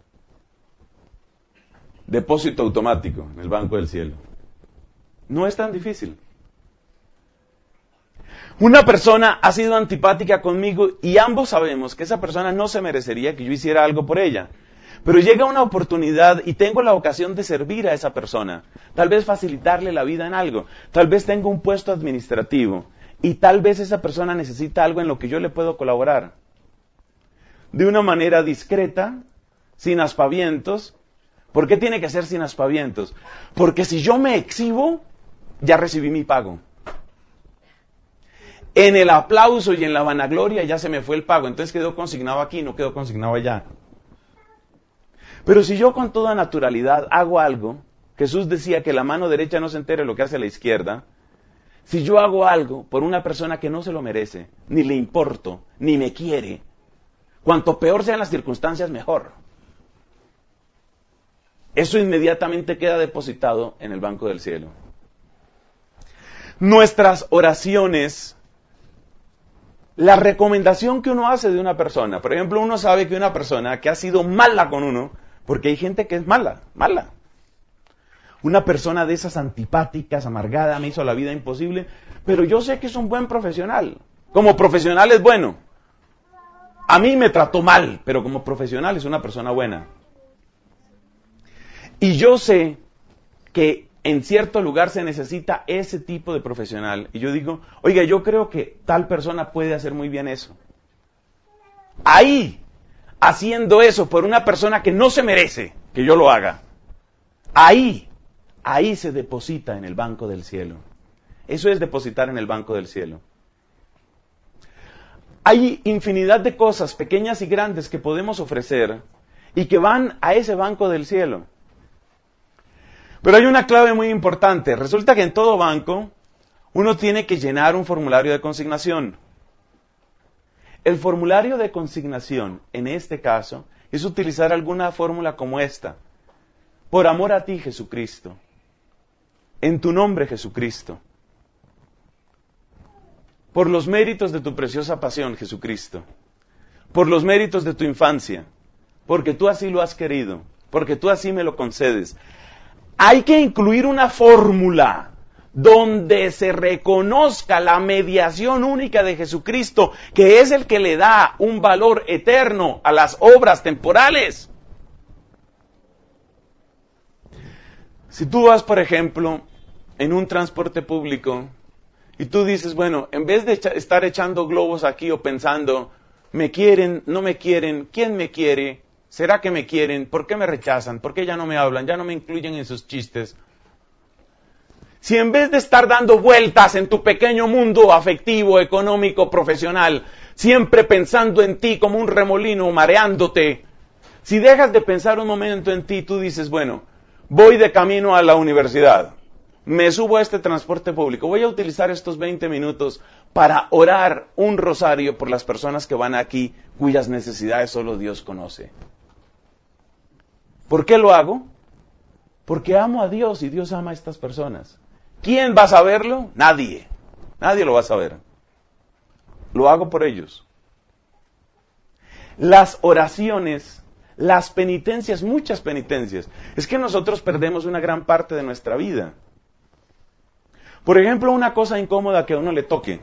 Depósito automático en el banco del cielo. No es tan difícil. Una persona ha sido antipática conmigo y ambos sabemos que esa persona no se merecería que yo hiciera algo por ella. Pero llega una oportunidad y tengo la ocasión de servir a esa persona. Tal vez facilitarle la vida en algo. Tal vez tengo un puesto administrativo y tal vez esa persona necesita algo en lo que yo le puedo colaborar. De una manera discreta, sin aspavientos. ¿Por qué tiene que ser sin aspavientos? Porque si yo me exhibo, ya recibí mi pago. En el aplauso y en la vanagloria ya se me fue el pago, entonces quedó consignado aquí, no quedó consignado allá. Pero si yo con toda naturalidad hago algo, Jesús decía que la mano derecha no se entere lo que hace la izquierda. Si yo hago algo por una persona que no se lo merece, ni le importo, ni me quiere, cuanto peor sean las circunstancias, mejor. Eso inmediatamente queda depositado en el banco del cielo. Nuestras oraciones, la recomendación que uno hace de una persona, por ejemplo, uno sabe que una persona que ha sido mala con uno, porque hay gente que es mala, mala. Una persona de esas antipáticas, amargada, me hizo la vida imposible, pero yo sé que es un buen profesional. Como profesional es bueno. A mí me trató mal, pero como profesional es una persona buena. Y yo sé que en cierto lugar se necesita ese tipo de profesional. Y yo digo, oiga, yo creo que tal persona puede hacer muy bien eso. Ahí, haciendo eso por una persona que no se merece que yo lo haga, ahí, ahí se deposita en el banco del cielo. Eso es depositar en el banco del cielo. Hay infinidad de cosas, pequeñas y grandes, que podemos ofrecer y que van a ese banco del cielo. Pero hay una clave muy importante. Resulta que en todo banco, uno tiene que llenar un formulario de consignación. El formulario de consignación, en este caso, es utilizar alguna fórmula como esta. Por amor a ti, Jesucristo. En tu nombre, Jesucristo. Por los méritos de tu preciosa pasión, Jesucristo. Por los méritos de tu infancia. Porque tú así lo has querido. Porque tú así me lo concedes. Hay que incluir una fórmula donde se reconozca la mediación única de Jesucristo, que es el que le da un valor eterno a las obras temporales. Si tú vas, por ejemplo, en un transporte público y tú dices, bueno, en vez de echa- estar echando globos aquí o pensando, me quieren, no me quieren, ¿quién me quiere? ¿Será que me quieren? ¿Por qué me rechazan? ¿Por qué ya no me hablan? ¿Ya no me incluyen en sus chistes? Si en vez de estar dando vueltas en tu pequeño mundo afectivo, económico, profesional, siempre pensando en ti como un remolino, mareándote, si dejas de pensar un momento en ti, tú dices, bueno, voy de camino a la universidad, me subo a este transporte público, voy a utilizar estos veinte minutos para orar un rosario por las personas que van aquí, cuyas necesidades solo Dios conoce. ¿Por qué lo hago? Porque amo a Dios y Dios ama a estas personas. ¿Quién va a saberlo? Nadie. Nadie lo va a saber. Lo hago por ellos. Las oraciones, las penitencias, muchas penitencias. Es que nosotros perdemos una gran parte de nuestra vida. Por ejemplo, una cosa incómoda que a uno le toque.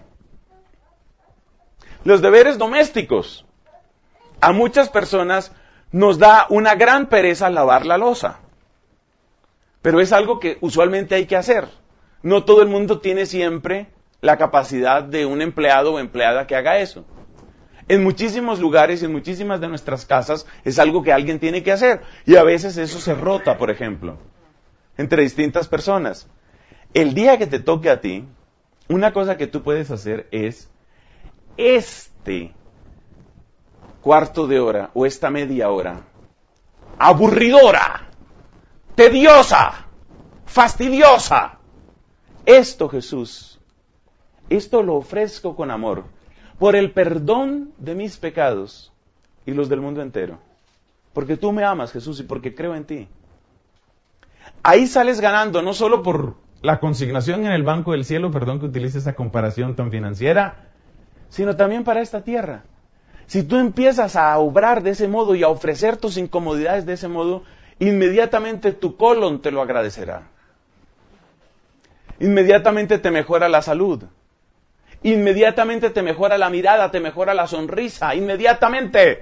Los deberes domésticos. A muchas personas nos da una gran pereza lavar la loza. Pero es algo que usualmente hay que hacer. No todo el mundo tiene siempre la capacidad de un empleado o empleada que haga eso. En muchísimos lugares y en muchísimas de nuestras casas es algo que alguien tiene que hacer. Y a veces eso se rota, por ejemplo, entre distintas personas. El día que te toque a ti, una cosa que tú puedes hacer es este cuarto de hora o esta media hora, aburridora, tediosa, fastidiosa. Esto, Jesús, esto lo ofrezco con amor, por el perdón de mis pecados y los del mundo entero. Porque tú me amas, Jesús, y porque creo en ti. Ahí sales ganando, no solo por la consignación en el banco del cielo, perdón que utilice esa comparación tan financiera, sino también para esta tierra. Si tú empiezas a obrar de ese modo y a ofrecer tus incomodidades de ese modo, inmediatamente tu colon te lo agradecerá. Inmediatamente te mejora la salud. Inmediatamente te mejora la mirada, te mejora la sonrisa. Inmediatamente.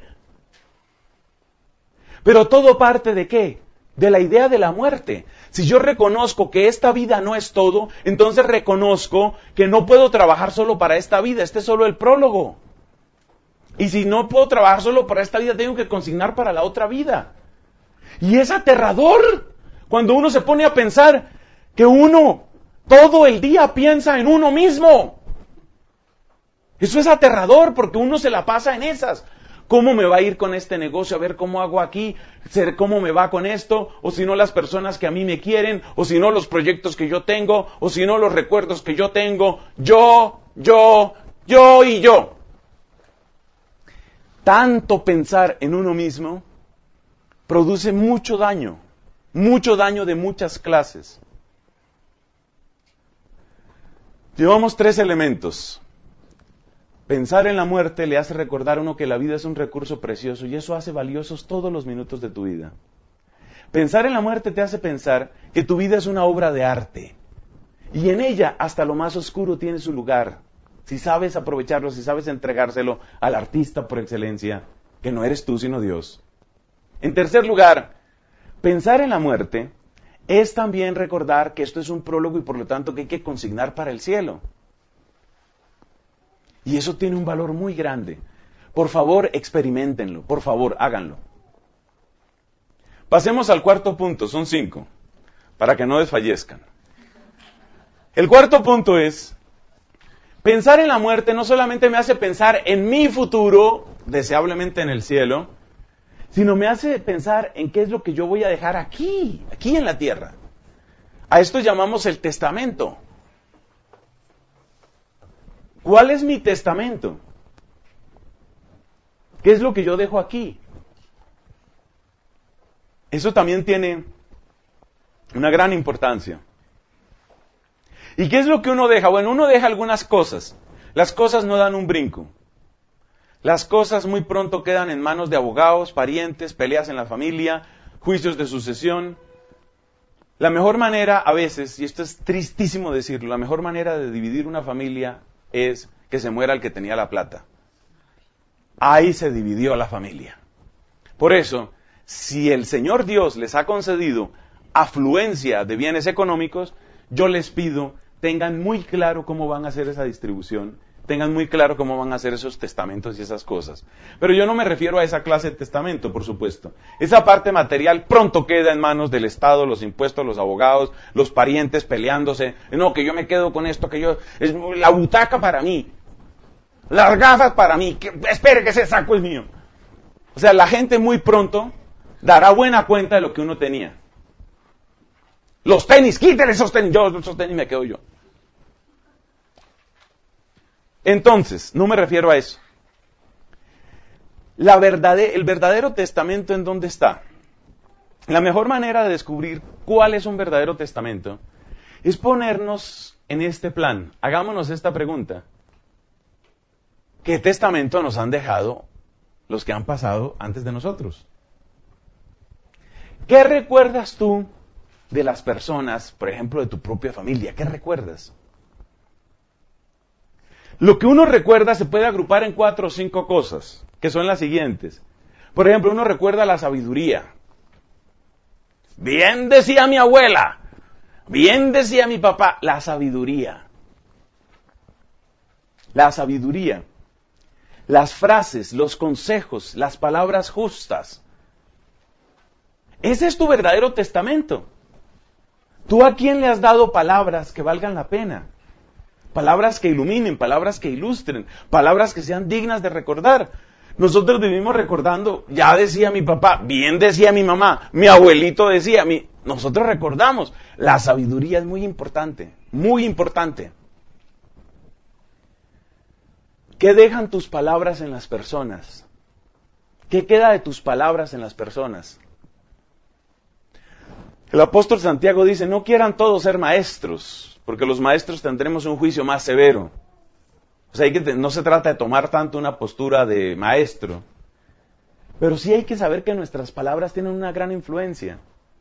Pero todo parte ¿de qué? De la idea de la muerte. Si yo reconozco que esta vida no es todo, entonces reconozco que no puedo trabajar solo para esta vida. Este es solo el prólogo. Y si no puedo trabajar solo para esta vida, tengo que consignar para la otra vida. Y es aterrador cuando uno se pone a pensar que uno todo el día piensa en uno mismo. Eso es aterrador porque uno se la pasa en esas. ¿Cómo me va a ir con este negocio? A ver cómo hago aquí, cómo me va con esto, o si no las personas que a mí me quieren, o si no los proyectos que yo tengo, o si no los recuerdos que yo tengo. Yo, yo, yo y yo. Tanto pensar en uno mismo produce mucho daño, mucho daño de muchas clases. Llevamos tres elementos. Pensar en la muerte le hace recordar a uno que la vida es un recurso precioso y eso hace valiosos todos los minutos de tu vida. Pensar en la muerte te hace pensar que tu vida es una obra de arte y en ella hasta lo más oscuro tiene su lugar. Si sabes aprovecharlo, si sabes entregárselo al artista por excelencia, que no eres tú sino Dios. En tercer lugar, pensar en la muerte es también recordar que esto es un prólogo y por lo tanto que hay que consignar para el cielo. Y eso tiene un valor muy grande. Por favor, experiméntenlo. Por favor, háganlo. Pasemos al cuarto punto, son cinco, para que no desfallezcan. El cuarto punto es, pensar en la muerte no solamente me hace pensar en mi futuro, deseablemente en el cielo, sino me hace pensar en qué es lo que yo voy a dejar aquí, aquí en la tierra. A esto llamamos el testamento. ¿Cuál es mi testamento? ¿Qué es lo que yo dejo aquí? Eso también tiene una gran importancia. ¿Y qué es lo que uno deja? Bueno, uno deja algunas cosas. Las cosas no dan un brinco. Las cosas muy pronto quedan en manos de abogados, parientes, peleas en la familia, juicios de sucesión. La mejor manera, a veces, y esto es tristísimo decirlo, la mejor manera de dividir una familia es que se muera el que tenía la plata. Ahí se dividió la familia. Por eso, si el Señor Dios les ha concedido afluencia de bienes económicos, yo les pido, tengan muy claro cómo van a hacer esa distribución, tengan muy claro cómo van a hacer esos testamentos y esas cosas. Pero yo no me refiero a esa clase de testamento, por supuesto. Esa parte material pronto queda en manos del Estado, los impuestos, los abogados, los parientes peleándose. No, que yo me quedo con esto, que yo... es la butaca para mí. Las gafas para mí. Que, espere que ese saco es mío. O sea, la gente muy pronto dará buena cuenta de lo que uno tenía. Los tenis, quítale esos tenis. Yo, esos tenis me quedo yo. Entonces, no me refiero a eso. La verdade- el verdadero testamento, ¿en dónde está? La mejor manera de descubrir cuál es un verdadero testamento es ponernos en este plan. Hagámonos esta pregunta. ¿Qué testamento nos han dejado los que han pasado antes de nosotros? ¿Qué recuerdas tú de las personas, por ejemplo, de tu propia familia? ¿Qué recuerdas? Lo que uno recuerda se puede agrupar en cuatro o cinco cosas, que son las siguientes. Por ejemplo, uno recuerda la sabiduría. Bien decía mi abuela, bien decía mi papá, la sabiduría. La sabiduría. Las frases, los consejos, las palabras justas. Ese es tu verdadero testamento. ¿Tú a quién le has dado palabras que valgan la pena? Palabras que iluminen, palabras que ilustren, palabras que sean dignas de recordar. Nosotros vivimos recordando, ya decía mi papá, bien decía mi mamá, mi abuelito decía, mi... nosotros recordamos. La sabiduría es muy importante, muy importante. ¿Qué dejan tus palabras en las personas? ¿Qué queda de tus palabras en las personas? El apóstol Santiago dice, no quieran todos ser maestros, porque los maestros tendremos un juicio más severo. O sea, hay que, no se trata de tomar tanto una postura de maestro, pero sí hay que saber que nuestras palabras tienen una gran influencia.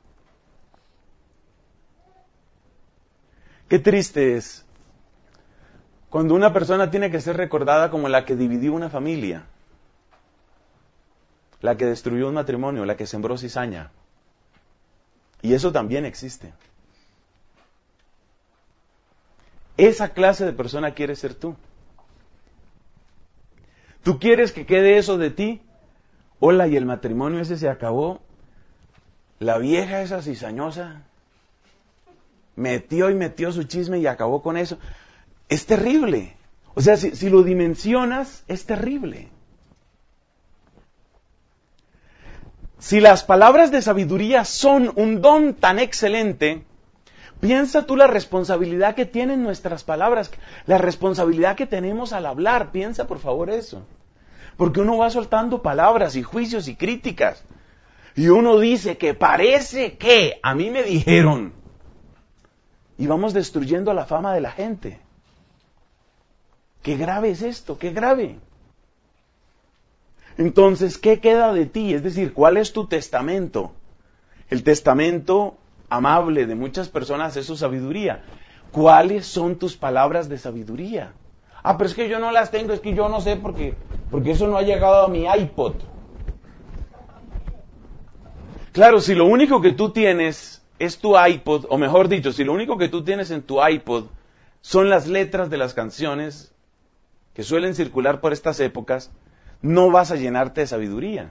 Qué triste es cuando una persona tiene que ser recordada como la que dividió una familia, la que destruyó un matrimonio, la que sembró cizaña. Y eso también existe. Esa clase de persona quieres ser tú. ¿Tú quieres que quede eso de ti? Hola, y el matrimonio ese se acabó. La vieja esa cizañosa metió y metió su chisme y acabó con eso. Es terrible. O sea, si, si lo dimensionas, es terrible. Si las palabras de sabiduría son un don tan excelente, piensa tú la responsabilidad que tienen nuestras palabras, la responsabilidad que tenemos al hablar. Piensa por favor eso. Porque uno va soltando palabras y juicios y críticas. Y uno dice que parece que a mí me dijeron. Y vamos destruyendo la fama de la gente. Qué grave es esto, qué grave. Entonces, ¿qué queda de ti? Es decir, ¿cuál es tu testamento? El testamento amable de muchas personas es su sabiduría. ¿Cuáles son tus palabras de sabiduría? Ah, pero es que yo no las tengo, es que yo no sé por qué, porque eso no ha llegado a mi iPod. Claro, si lo único que tú tienes es tu iPod, o mejor dicho, si lo único que tú tienes en tu iPod son las letras de las canciones que suelen circular por estas épocas, no vas a llenarte de sabiduría.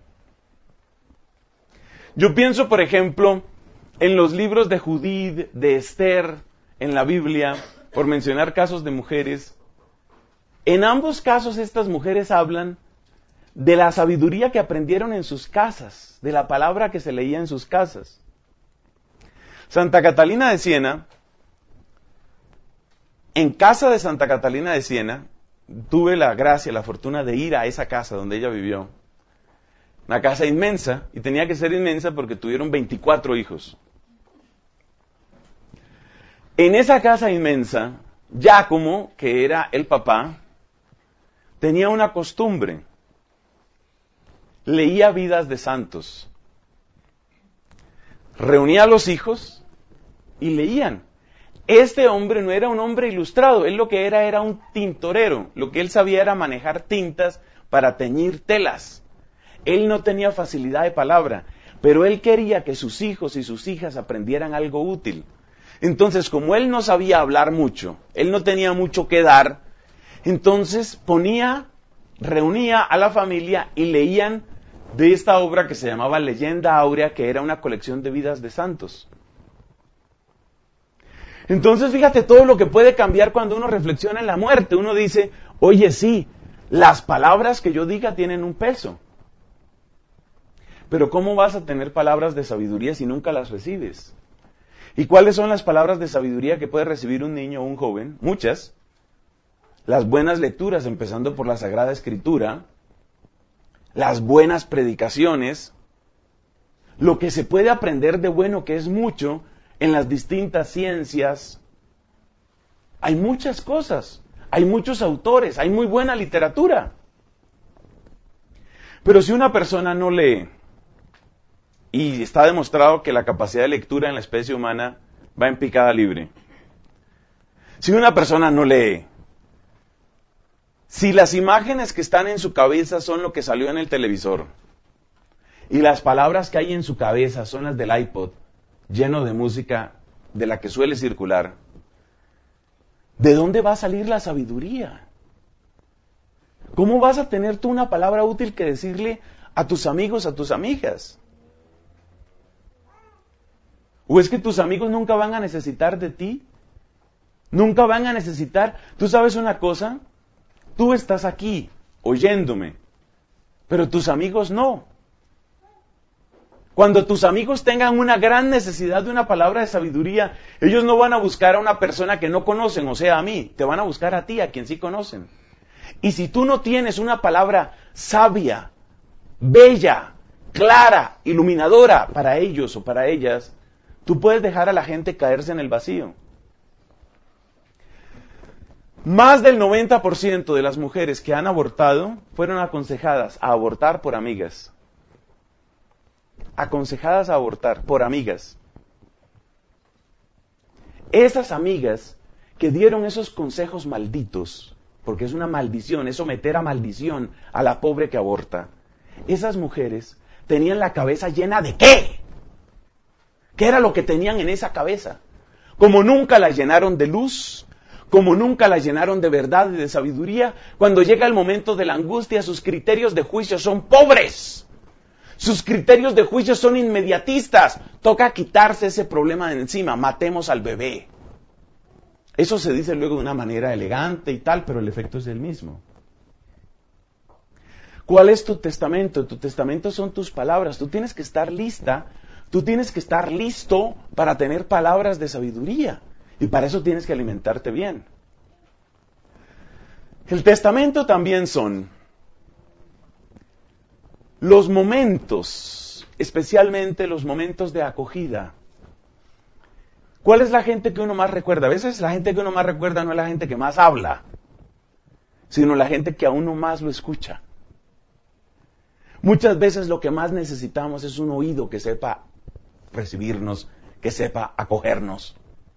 Yo pienso, por ejemplo, en los libros de Judith, de Esther, en la Biblia, por mencionar casos de mujeres. En ambos casos estas mujeres hablan de la sabiduría que aprendieron en sus casas, de la palabra que se leía en sus casas. Santa Catalina de Siena en casa de Santa Catalina de Siena, tuve la gracia, la fortuna de ir a esa casa donde ella vivió. Una casa inmensa, y tenía que ser inmensa porque tuvieron veinticuatro hijos. En esa casa inmensa, Giacomo, que era el papá, tenía una costumbre. Leía vidas de santos. Reunía a los hijos y leían. Este hombre no era un hombre ilustrado, él lo que era era un tintorero. Lo que él sabía era manejar tintas para teñir telas. Él no tenía facilidad de palabra, pero él quería que sus hijos y sus hijas aprendieran algo útil. Entonces, como él no sabía hablar mucho, él no tenía mucho que dar, entonces ponía, reunía a la familia y leían de esta obra que se llamaba Leyenda Áurea, que era una colección de vidas de santos. Entonces, fíjate todo lo que puede cambiar cuando uno reflexiona en la muerte. Uno dice, oye, sí, las palabras que yo diga tienen un peso. Pero ¿cómo vas a tener palabras de sabiduría si nunca las recibes? ¿Y cuáles son las palabras de sabiduría que puede recibir un niño o un joven? Muchas. Las buenas lecturas, empezando por la Sagrada Escritura, las buenas predicaciones, lo que se puede aprender de bueno, que es mucho, en las distintas ciencias. Hay muchas cosas, hay muchos autores, hay muy buena literatura. Pero si una persona no lee, y está demostrado que la capacidad de lectura en la especie humana va en picada libre. Si una persona no lee, si las imágenes que están en su cabeza son lo que salió en el televisor, y las palabras que hay en su cabeza son las del iPod, lleno de música de la que suele circular, ¿de dónde va a salir la sabiduría? ¿Cómo vas a tener tú una palabra útil que decirle a tus amigos, a tus amigas? ¿O es que tus amigos nunca van a necesitar de ti? ¿Nunca van a necesitar? ¿Tú sabes una cosa? Tú estás aquí, oyéndome, pero tus amigos no. Cuando tus amigos tengan una gran necesidad de una palabra de sabiduría, ellos no van a buscar a una persona que no conocen, o sea, a mí, te van a buscar a ti, a quien sí conocen. Y si tú no tienes una palabra sabia, bella, clara, iluminadora para ellos o para ellas, tú puedes dejar a la gente caerse en el vacío. Más del noventa por ciento de las mujeres que han abortado fueron aconsejadas a abortar por amigas. Aconsejadas a abortar por amigas. Esas amigas que dieron esos consejos malditos, porque es una maldición, es someter a maldición a la pobre que aborta. Esas mujeres tenían la cabeza llena de ¿qué? ¿Qué era lo que tenían en esa cabeza? Como nunca la llenaron de luz, como nunca la llenaron de verdad y de sabiduría, cuando llega el momento de la angustia, sus criterios de juicio son pobres. Sus criterios de juicio son inmediatistas. Toca quitarse ese problema de encima, matemos al bebé. Eso se dice luego de una manera elegante y tal, pero el efecto es el mismo. ¿Cuál es tu testamento? Tu testamento son tus palabras. Tú tienes que estar lista. Tú tienes que estar listo para tener palabras de sabiduría. Y para eso tienes que alimentarte bien. El testamento también son los momentos, especialmente los momentos de acogida. ¿Cuál es la gente que uno más recuerda? A veces la gente que uno más recuerda no es la gente que más habla, sino la gente que a uno más lo escucha. Muchas veces lo que más necesitamos es un oído que sepa recibirnos, que sepa acogernos.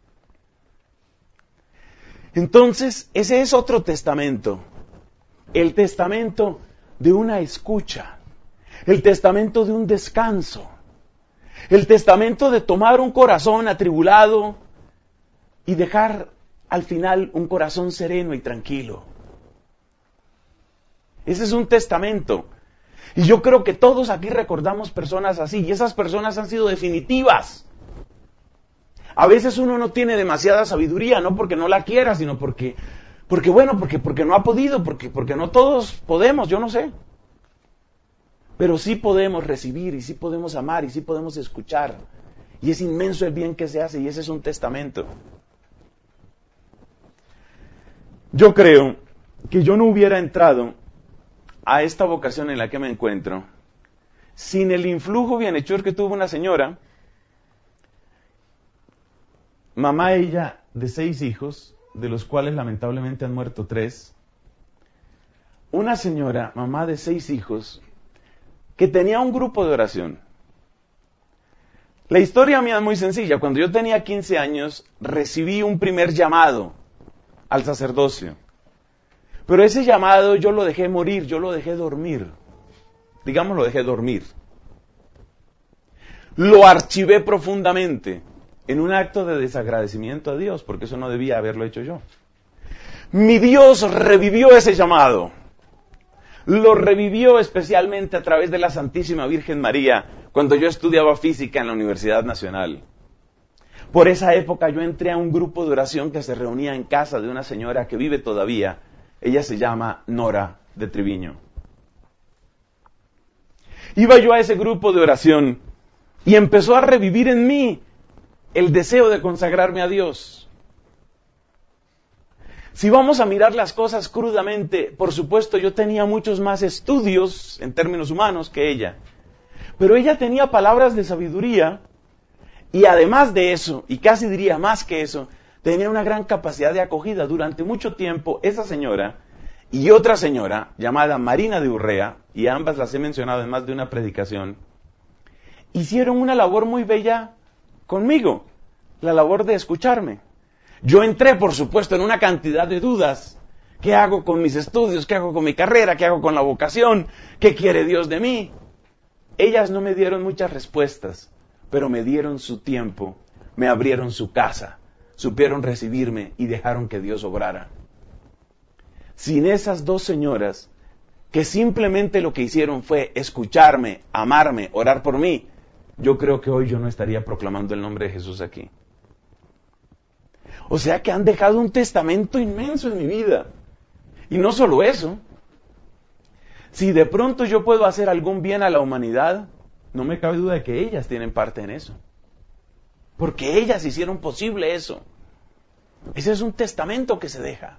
Entonces, ese es otro testamento. El testamento de una escucha. El testamento de un descanso. El testamento de tomar un corazón atribulado y dejar al final un corazón sereno y tranquilo. Ese es un testamento. Y yo creo que todos aquí recordamos personas así, y esas personas han sido definitivas. A veces uno no tiene demasiada sabiduría, no porque no la quiera, sino porque, porque bueno, porque, porque no ha podido, porque, porque no todos podemos, yo no sé. Pero sí podemos recibir, y sí podemos amar, y sí podemos escuchar. Y es inmenso el bien que se hace, y ese es un testamento. Yo creo que yo no hubiera entrado a esta vocación en la que me encuentro sin el influjo bienhechor que tuvo una señora, mamá ella de seis hijos, de los cuales lamentablemente han muerto tres. Una señora, mamá de seis hijos, que tenía un grupo de oración. La historia mía es muy sencilla. Cuando yo tenía quince años, recibí un primer llamado al sacerdocio. Pero ese llamado yo lo dejé morir, yo lo dejé dormir. Digamos, lo dejé dormir. Lo archivé profundamente en un acto de desagradecimiento a Dios, porque eso no debía haberlo hecho yo. Mi Dios revivió ese llamado. Lo revivió especialmente a través de la Santísima Virgen María, cuando yo estudiaba física en la Universidad Nacional. Por esa época yo entré a un grupo de oración que se reunía en casa de una señora que vive todavía. Ella se llama Nora de Triviño. Iba yo a ese grupo de oración y empezó a revivir en mí el deseo de consagrarme a Dios. Si vamos a mirar las cosas crudamente, por supuesto yo tenía muchos más estudios en términos humanos que ella. Pero ella tenía palabras de sabiduría y además de eso, y casi diría más que eso, tenía una gran capacidad de acogida. Durante mucho tiempo esa señora y otra señora llamada Marina de Urrea, y ambas las he mencionado en más de una predicación, hicieron una labor muy bella conmigo, la labor de escucharme. Yo entré, por supuesto, en una cantidad de dudas. ¿Qué hago con mis estudios? ¿Qué hago con mi carrera? ¿Qué hago con la vocación? ¿Qué quiere Dios de mí? Ellas no me dieron muchas respuestas, pero me dieron su tiempo, me abrieron su casa, supieron recibirme y dejaron que Dios obrara. Sin esas dos señoras, que simplemente lo que hicieron fue escucharme, amarme, orar por mí, yo creo que hoy yo no estaría proclamando el nombre de Jesús aquí. O sea que han dejado un testamento inmenso en mi vida. Y no solo eso. Si de pronto yo puedo hacer algún bien a la humanidad, no me cabe duda de que ellas tienen parte en eso. Porque ellas hicieron posible eso. Ese es un testamento que se deja.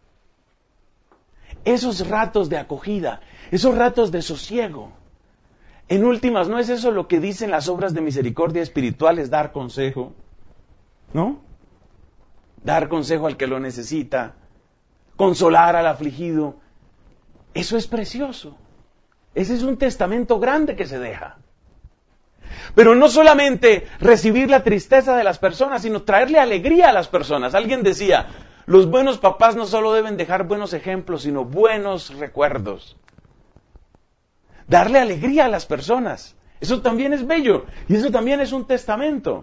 Esos ratos de acogida, esos ratos de sosiego. En últimas, ¿no es eso lo que dicen las obras de misericordia espirituales? Dar consejo, ¿no? Dar consejo al que lo necesita, consolar al afligido. Eso es precioso. Ese es un testamento grande que se deja. Pero no solamente recibir la tristeza de las personas, sino traerle alegría a las personas. Alguien decía, los buenos papás no solo deben dejar buenos ejemplos, sino buenos recuerdos. Darle alegría a las personas. Eso también es bello. Y eso también es un testamento.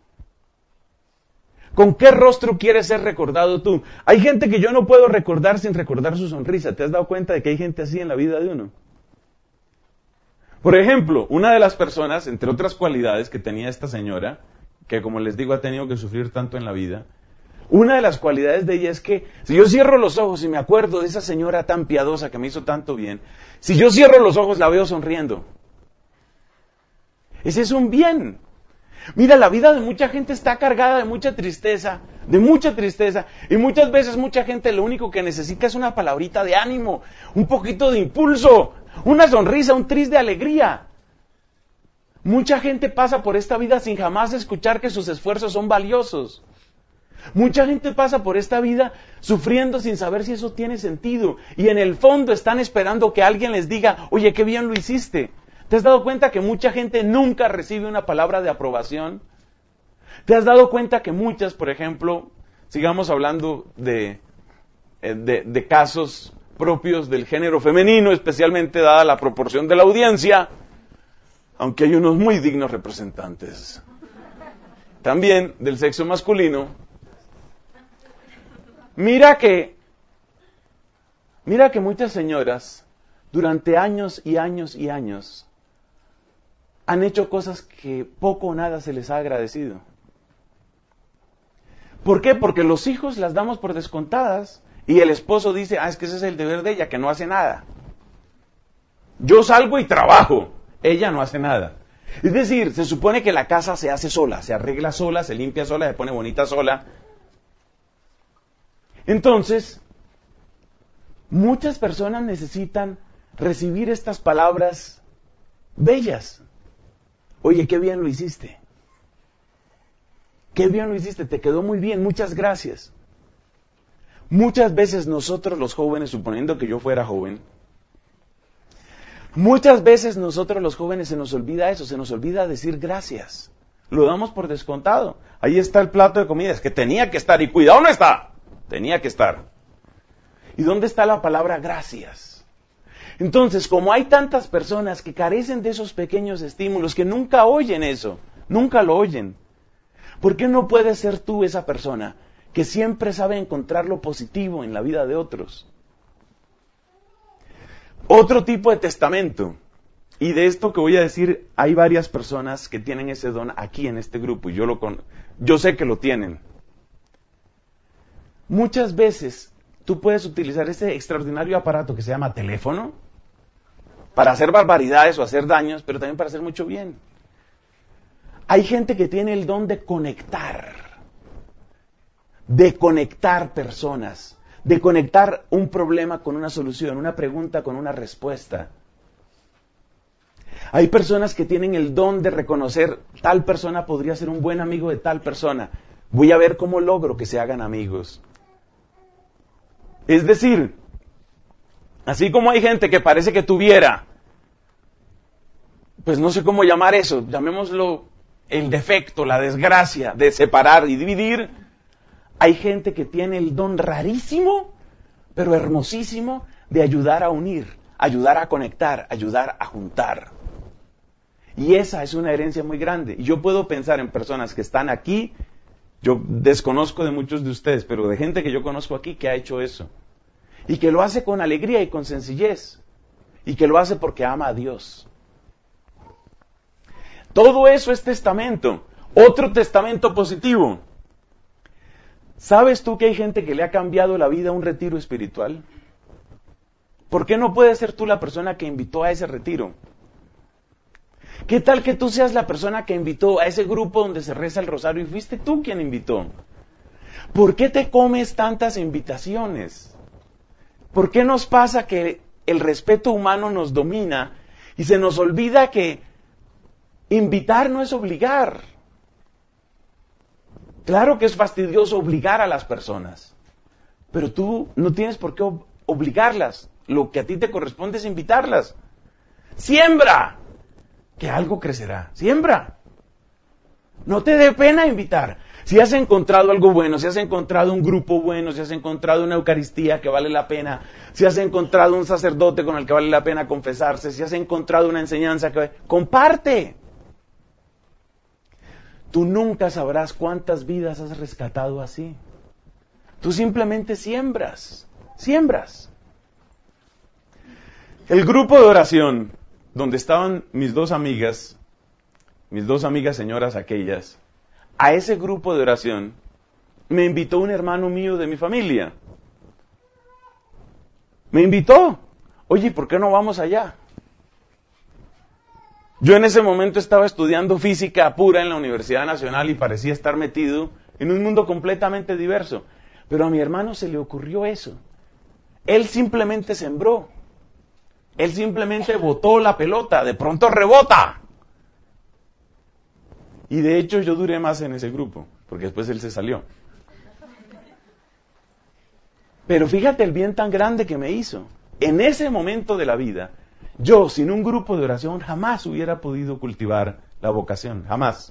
¿Con qué rostro quieres ser recordado tú? Hay gente que yo no puedo recordar sin recordar su sonrisa. ¿Te has dado cuenta de que hay gente así en la vida de uno? Por ejemplo, una de las personas, entre otras cualidades que tenía esta señora, que como les digo ha tenido que sufrir tanto en la vida, una de las cualidades de ella es que si yo cierro los ojos y me acuerdo de esa señora tan piadosa que me hizo tanto bien, si yo cierro los ojos la veo sonriendo. Ese es un bien. Mira, la vida de mucha gente está cargada de mucha tristeza, de mucha tristeza, y muchas veces mucha gente lo único que necesita es una palabrita de ánimo, un poquito de impulso, una sonrisa, un tris de alegría. Mucha gente pasa por esta vida sin jamás escuchar que sus esfuerzos son valiosos. Mucha gente pasa por esta vida sufriendo sin saber si eso tiene sentido, y en el fondo están esperando que alguien les diga, oye, qué bien lo hiciste. ¿Te has dado cuenta que mucha gente nunca recibe una palabra de aprobación? ¿Te has dado cuenta que muchas, por ejemplo, sigamos hablando de, de, de casos propios del género femenino, especialmente dada la proporción de la audiencia, aunque hay unos muy dignos representantes, también del sexo masculino? Mira que, mira que muchas señoras, durante años y años y años, han hecho cosas que poco o nada se les ha agradecido. ¿Por qué? Porque los hijos las damos por descontadas y el esposo dice, ah, es que ese es el deber de ella, que no hace nada. Yo salgo y trabajo, ella no hace nada. Es decir, se supone que la casa se hace sola, se arregla sola, se limpia sola, se pone bonita sola. Entonces, Muchas personas necesitan recibir estas palabras bellas. Oye, qué bien lo hiciste. Qué bien lo hiciste, te quedó muy bien, muchas gracias. Muchas veces nosotros los jóvenes, suponiendo que yo fuera joven, muchas veces nosotros los jóvenes se nos olvida eso, se nos olvida decir gracias. Lo damos por descontado. Ahí está el plato de comida, es que tenía que estar, y cuidado no está, tenía que estar. ¿Y dónde está la palabra gracias? Entonces, como hay tantas personas que carecen de esos pequeños estímulos, que nunca oyen eso, nunca lo oyen, ¿por qué no puedes ser tú esa persona que siempre sabe encontrar lo positivo en la vida de otros? Otro tipo de testamento, y de esto que voy a decir, hay varias personas que tienen ese don aquí en este grupo, y yo, lo con, yo sé que lo tienen. Muchas veces tú puedes utilizar ese extraordinario aparato que se llama teléfono para hacer barbaridades o hacer daños, pero también para hacer mucho bien. Hay gente que tiene el don de conectar, de conectar personas, de conectar un problema con una solución, una pregunta con una respuesta. Hay personas que tienen el don de reconocer, tal persona podría ser un buen amigo de tal persona. Voy a ver cómo logro que se hagan amigos. Es decir, así como hay gente que parece que tuviera, pues no sé cómo llamar eso, llamémoslo el defecto, la desgracia de separar y dividir, hay gente que tiene el don rarísimo, pero hermosísimo, de ayudar a unir, ayudar a conectar, ayudar a juntar. Y esa es una herencia muy grande. Y yo puedo pensar en personas que están aquí, yo desconozco de muchos de ustedes, pero de gente que yo conozco aquí que ha hecho eso. Y que lo hace con alegría y con sencillez. Y que lo hace porque ama a Dios. Todo eso es testamento. Otro testamento positivo. ¿Sabes tú que hay gente que le ha cambiado la vida a un retiro espiritual? ¿Por qué no puedes ser tú la persona que invitó a ese retiro? ¿Qué tal que tú seas la persona que invitó a ese grupo donde se reza el rosario y fuiste tú quien invitó? ¿Por qué te comes tantas invitaciones? ¿Por qué nos pasa que el respeto humano nos domina y se nos olvida que invitar no es obligar? Claro que es fastidioso obligar a las personas, pero tú no tienes por qué ob- obligarlas. Lo que a ti te corresponde es invitarlas. ¡Siembra! Que algo crecerá. ¡Siembra! No te dé pena invitar. Si has encontrado algo bueno, si has encontrado un grupo bueno, si has encontrado una Eucaristía que vale la pena, si has encontrado un sacerdote con el que vale la pena confesarse, si has encontrado una enseñanza que... ¡comparte! Tú nunca sabrás cuántas vidas has rescatado así. Tú simplemente siembras, siembras. El grupo de oración, donde estaban mis dos amigas, mis dos amigas señoras aquellas, a ese grupo de oración me invitó un hermano mío de mi familia. Me invitó. Oye, ¿por qué no vamos allá? Yo en ese momento estaba estudiando física pura en la Universidad Nacional y parecía estar metido en un mundo completamente diverso. Pero a mi hermano se le ocurrió eso. Él simplemente sembró. Él simplemente botó la pelota. De pronto rebota. Y de hecho yo duré más en ese grupo, porque después él se salió. Pero fíjate el bien tan grande que me hizo. En ese momento de la vida, yo sin un grupo de oración jamás hubiera podido cultivar la vocación, jamás.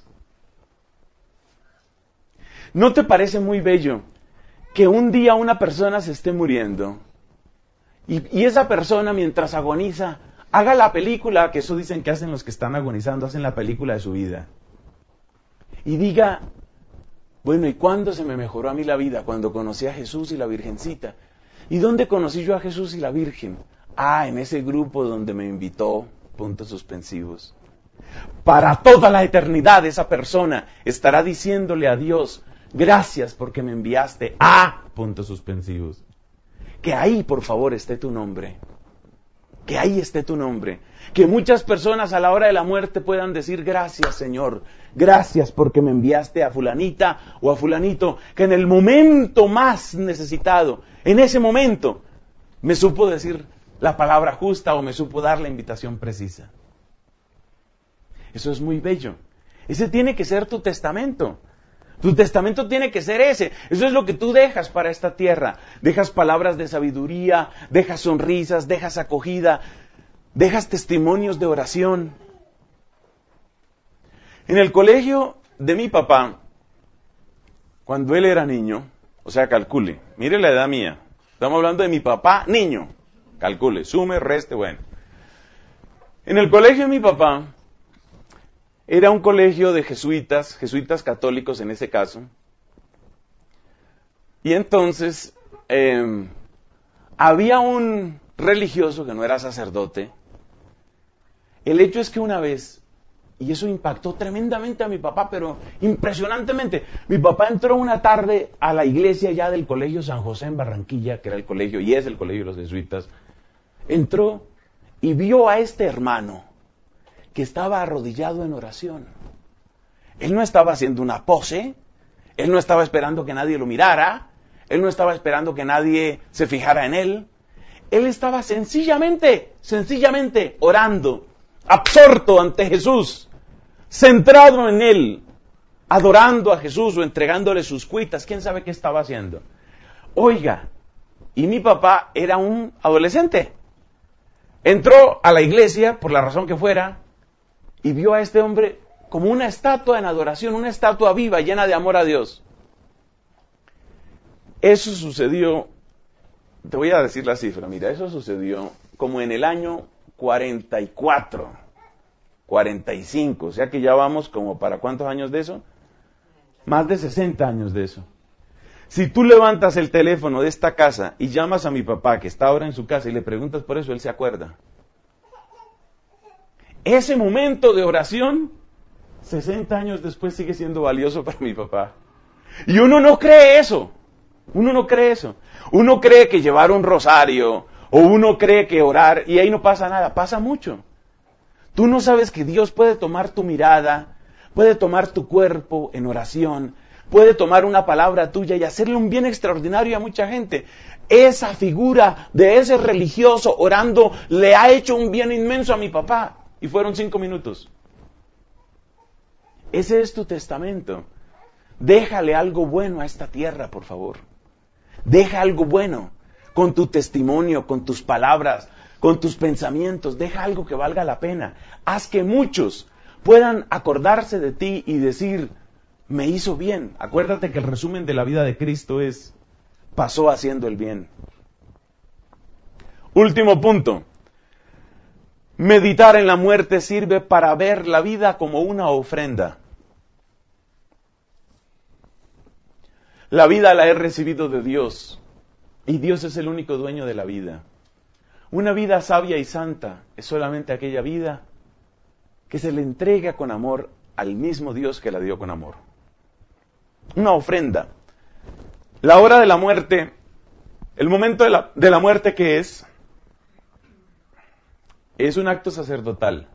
¿No te parece muy bello que un día una persona se esté muriendo y, y esa persona mientras agoniza haga la película, que eso dicen que hacen los que están agonizando, hacen la película de su vida? Y diga, bueno, ¿y cuándo se me mejoró a mí la vida? Cuando conocí a Jesús y la Virgencita. ¿Y dónde conocí yo a Jesús y la Virgen? Ah, en ese grupo donde me invitó, puntos suspensivos. Para toda la eternidad esa persona estará diciéndole a Dios, gracias porque me enviaste a, puntos suspensivos. Que ahí, por favor, esté tu nombre. Que ahí esté tu nombre. Que muchas personas a la hora de la muerte puedan decir, gracias Señor, gracias porque me enviaste a fulanita o a fulanito, que en el momento más necesitado, en ese momento, me supo decir la palabra justa o me supo dar la invitación precisa. Eso es muy bello. Ese tiene que ser tu testamento. Tu testamento tiene que ser ese. Eso es lo que tú dejas para esta tierra. Dejas palabras de sabiduría, dejas sonrisas, dejas acogida, dejas testimonios de oración. En el colegio de mi papá, cuando él era niño, o sea, calcule, mire la edad mía. Estamos hablando de mi papá, niño. Calcule, sume, reste, bueno. En el colegio de mi papá, era un colegio de jesuitas, jesuitas católicos en ese caso. Y entonces, eh, había un religioso que no era sacerdote. El hecho es que una vez, y eso impactó tremendamente a mi papá, pero impresionantemente, mi papá entró una tarde a la iglesia ya del Colegio San José en Barranquilla, que era el colegio, y es el colegio de los jesuitas. Entró y vio a este hermano que estaba arrodillado en oración. Él no estaba haciendo una pose, él no estaba esperando que nadie lo mirara, él no estaba esperando que nadie se fijara en él. Él estaba sencillamente, sencillamente orando, absorto ante Jesús, centrado en él, adorando a Jesús o entregándole sus cuitas, quién sabe qué estaba haciendo. Oiga, y mi papá era un adolescente. Entró a la iglesia, por la razón que fuera, y vio a este hombre como una estatua en adoración, una estatua viva, llena de amor a Dios. Eso sucedió, te voy a decir la cifra, mira, eso sucedió como en el año cuarenta y cuatro, cuarenta y cinco, o sea que ya vamos como para ¿cuántos años de eso? Más de sesenta años de eso. Si tú levantas el teléfono de esta casa y llamas a mi papá, que está ahora en su casa, y le preguntas por eso, él se acuerda. Ese momento de oración, sesenta años después, sigue siendo valioso para mi papá. Y uno no cree eso. Uno no cree eso. Uno cree que llevar un rosario, o uno cree que orar, y ahí no pasa nada. Pasa mucho. Tú no sabes que Dios puede tomar tu mirada, puede tomar tu cuerpo en oración, puede tomar una palabra tuya y hacerle un bien extraordinario a mucha gente. Esa figura de ese religioso orando le ha hecho un bien inmenso a mi papá. Y fueron cinco minutos. Ese es tu testamento. Déjale algo bueno a esta tierra, por favor. Deja algo bueno con tu testimonio, con tus palabras, con tus pensamientos. Deja algo que valga la pena. Haz que muchos puedan acordarse de ti y decir, me hizo bien. Acuérdate que el resumen de la vida de Cristo es, pasó haciendo el bien. Último punto. Meditar en la muerte sirve para ver la vida como una ofrenda. La vida la he recibido de Dios, y Dios es el único dueño de la vida. Una vida sabia y santa es solamente aquella vida que se le entrega con amor al mismo Dios que la dio con amor. Una ofrenda. La hora de la muerte, el momento de la, de la muerte que es, es un acto sacerdotal.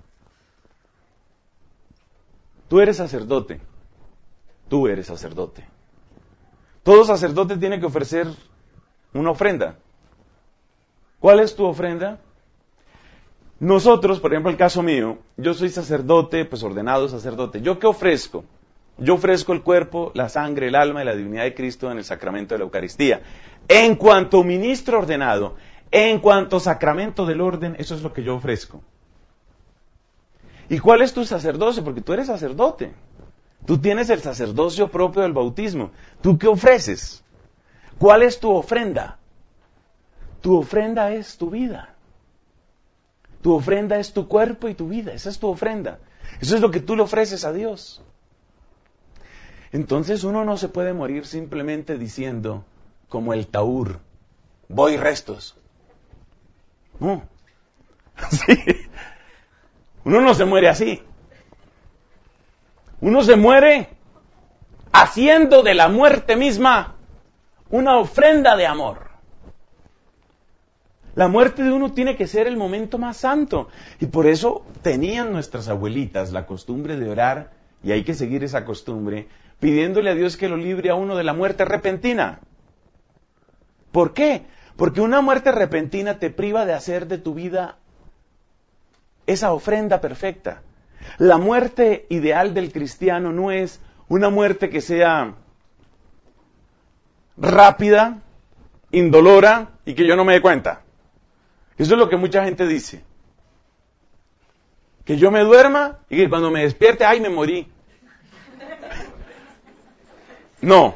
Tú eres sacerdote. Tú eres sacerdote. Todo sacerdote tiene que ofrecer una ofrenda. ¿Cuál es tu ofrenda? Nosotros, por ejemplo, el caso mío, yo soy sacerdote, pues ordenado sacerdote. ¿Yo qué ofrezco? Yo ofrezco el cuerpo, la sangre, el alma y la divinidad de Cristo en el sacramento de la Eucaristía. En cuanto ministro ordenado, en cuanto sacramento del orden, eso es lo que yo ofrezco. ¿Y cuál es tu sacerdocio? Porque tú eres sacerdote. Tú tienes el sacerdocio propio del bautismo. ¿Tú qué ofreces? ¿Cuál es tu ofrenda? Tu ofrenda es tu vida. Tu ofrenda es tu cuerpo y tu vida. Esa es tu ofrenda. Eso es lo que tú le ofreces a Dios. Entonces uno no se puede morir simplemente diciendo, como el taur, voy restos. No. Sí. Uno no se muere así. Uno se muere haciendo de la muerte misma una ofrenda de amor. La muerte de uno tiene que ser el momento más santo. Y por eso tenían nuestras abuelitas la costumbre de orar, y hay que seguir esa costumbre, pidiéndole a Dios que lo libre a uno de la muerte repentina. ¿Por qué? Porque una muerte repentina te priva de hacer de tu vida esa ofrenda perfecta. La muerte ideal del cristiano no es una muerte que sea rápida, indolora y que yo no me dé cuenta. Eso es lo que mucha gente dice. Que yo me duerma y que cuando me despierte, ¡ay, me morí! No.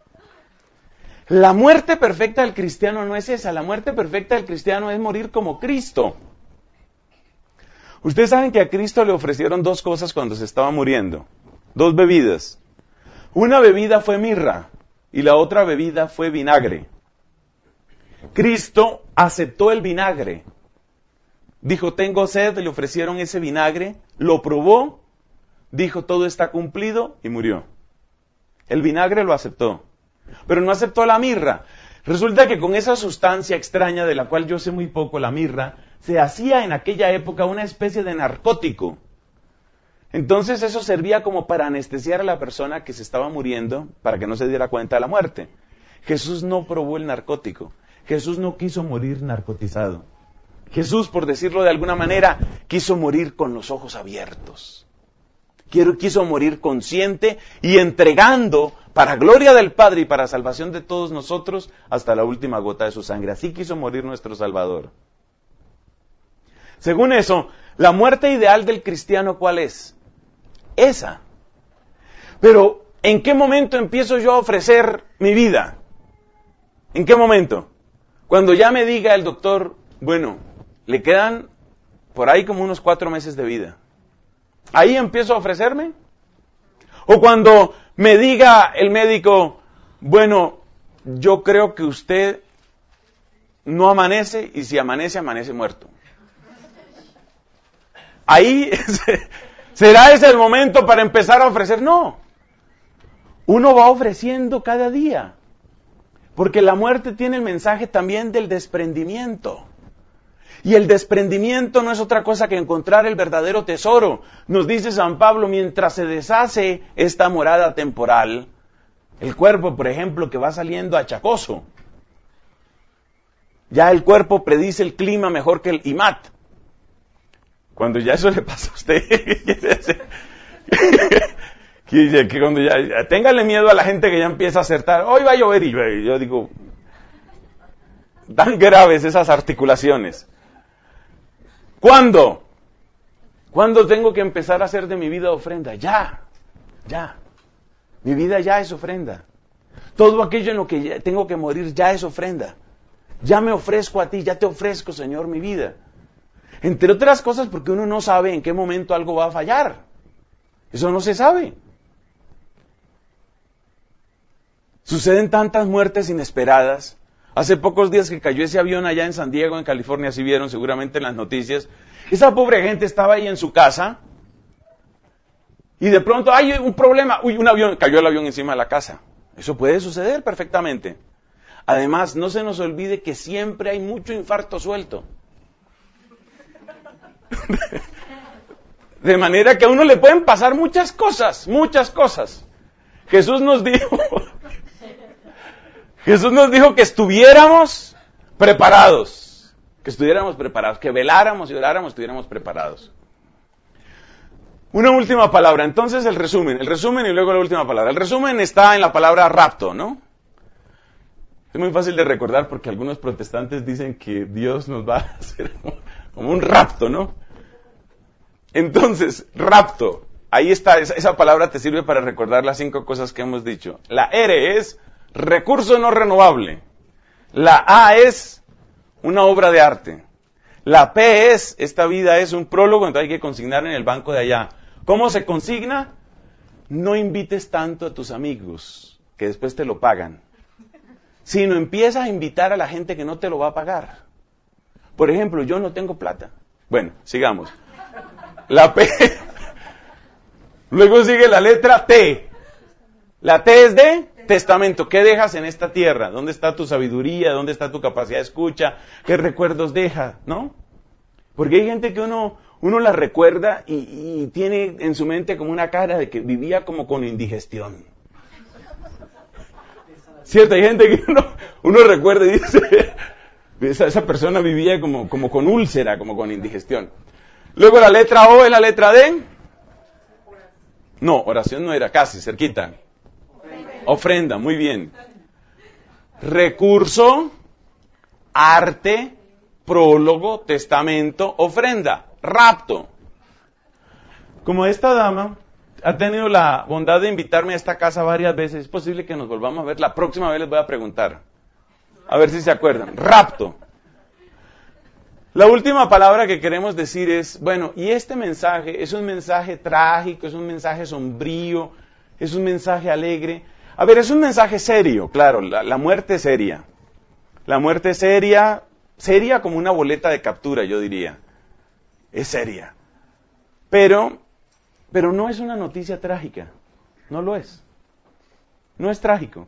La muerte perfecta del cristiano no es esa. La muerte perfecta del cristiano es morir como Cristo. Ustedes saben que a Cristo le ofrecieron dos cosas cuando se estaba muriendo. Dos bebidas. Una bebida fue mirra y la otra bebida fue vinagre. Cristo aceptó el vinagre. Dijo, tengo sed, le ofrecieron ese vinagre, lo probó, dijo, todo está cumplido y murió. El vinagre lo aceptó, pero no aceptó la mirra. Resulta que con esa sustancia extraña, de la cual yo sé muy poco, la mirra, se hacía en aquella época una especie de narcótico. Entonces eso servía como para anestesiar a la persona que se estaba muriendo, para que no se diera cuenta de la muerte. Jesús no probó el narcótico. Jesús no quiso morir narcotizado. Jesús, por decirlo de alguna manera, quiso morir con los ojos abiertos. Quiso morir consciente y entregando para gloria del Padre y para salvación de todos nosotros hasta la última gota de su sangre. Así quiso morir nuestro Salvador. Según eso, la muerte ideal del cristiano, ¿cuál es? Esa. Pero, ¿en qué momento empiezo yo a ofrecer mi vida? ¿En qué momento? Cuando ya me diga el doctor, bueno, le quedan por ahí como unos cuatro meses de vida. ¿Ahí empiezo a ofrecerme? O cuando me diga el médico, bueno, yo creo que usted no amanece y si amanece, amanece muerto. Ahí será ese el momento para empezar a ofrecer. No, uno va ofreciendo cada día, porque la muerte tiene el mensaje también del desprendimiento. Y el desprendimiento no es otra cosa que encontrar el verdadero tesoro. Nos dice San Pablo, mientras se deshace esta morada temporal, el cuerpo, por ejemplo, que va saliendo achacoso. Ya el cuerpo predice el clima mejor que el I M A T. Cuando ya eso le pasa a usted, que, que cuando ya, ya, téngale miedo a la gente que ya empieza a acertar, hoy va a llover y llueve. Yo digo, tan graves esas articulaciones. ¿Cuándo? ¿Cuándo tengo que empezar a hacer de mi vida ofrenda? Ya, ya. Mi vida ya es ofrenda. Todo aquello en lo que ya tengo que morir ya es ofrenda. Ya me ofrezco a ti, ya te ofrezco, Señor, mi vida. Entre otras cosas porque uno no sabe en qué momento algo va a fallar. Eso no se sabe. Suceden tantas muertes inesperadas. Hace pocos días que cayó ese avión allá en San Diego, en California, si vieron seguramente en las noticias. Esa pobre gente estaba ahí en su casa y de pronto hay un problema. Uy, un avión, cayó el avión encima de la casa. Eso puede suceder perfectamente. Además, no se nos olvide que siempre hay mucho infarto suelto. De manera que a uno le pueden pasar muchas cosas, muchas cosas. Jesús nos dijo... Jesús nos dijo que estuviéramos preparados, que estuviéramos preparados, que veláramos y oráramos, estuviéramos preparados. Una última palabra, entonces el resumen, el resumen y luego la última palabra. El resumen está en la palabra rapto, ¿no? Es muy fácil de recordar porque algunos protestantes dicen que Dios nos va a hacer como un rapto, ¿no? Entonces, rapto, ahí está, esa, esa palabra te sirve para recordar las cinco cosas que hemos dicho. La R es recurso no renovable. La A es una obra de arte. La P es, esta vida es un prólogo, entonces hay que consignar en el banco de allá. ¿Cómo se consigna? No invites tanto a tus amigos, que después te lo pagan. Sino empiezas a invitar a la gente que no te lo va a pagar. Por ejemplo, yo no tengo plata. Bueno, sigamos. La P. Luego sigue la letra T. La T es de testamento. ¿Qué dejas en esta tierra? ¿Dónde está tu sabiduría? ¿Dónde está tu capacidad de escucha? ¿Qué recuerdos deja? ¿No? Porque hay gente que uno, uno la recuerda y, y tiene en su mente como una cara de que vivía como con indigestión. ¿Cierto? Hay gente que uno, uno recuerda y dice, Esa, esa persona vivía como, como con úlcera, como con indigestión. Luego la letra O es la letra D. No, oración no era, casi, cerquita. Ofrenda, muy bien. Recurso, arte, prólogo, testamento, ofrenda, rapto. Como esta dama ha tenido la bondad de invitarme a esta casa varias veces, es posible que nos volvamos a ver. La próxima vez les voy a preguntar. A ver si se acuerdan. Rapto. La última palabra que queremos decir es, bueno, y este mensaje es un mensaje trágico, es un mensaje sombrío, es un mensaje alegre. A ver, es un mensaje serio, claro, la, la muerte es seria. La muerte es seria, seria como una boleta de captura, yo diría. Es seria. Pero, pero no es una noticia trágica, no lo es. No es trágico.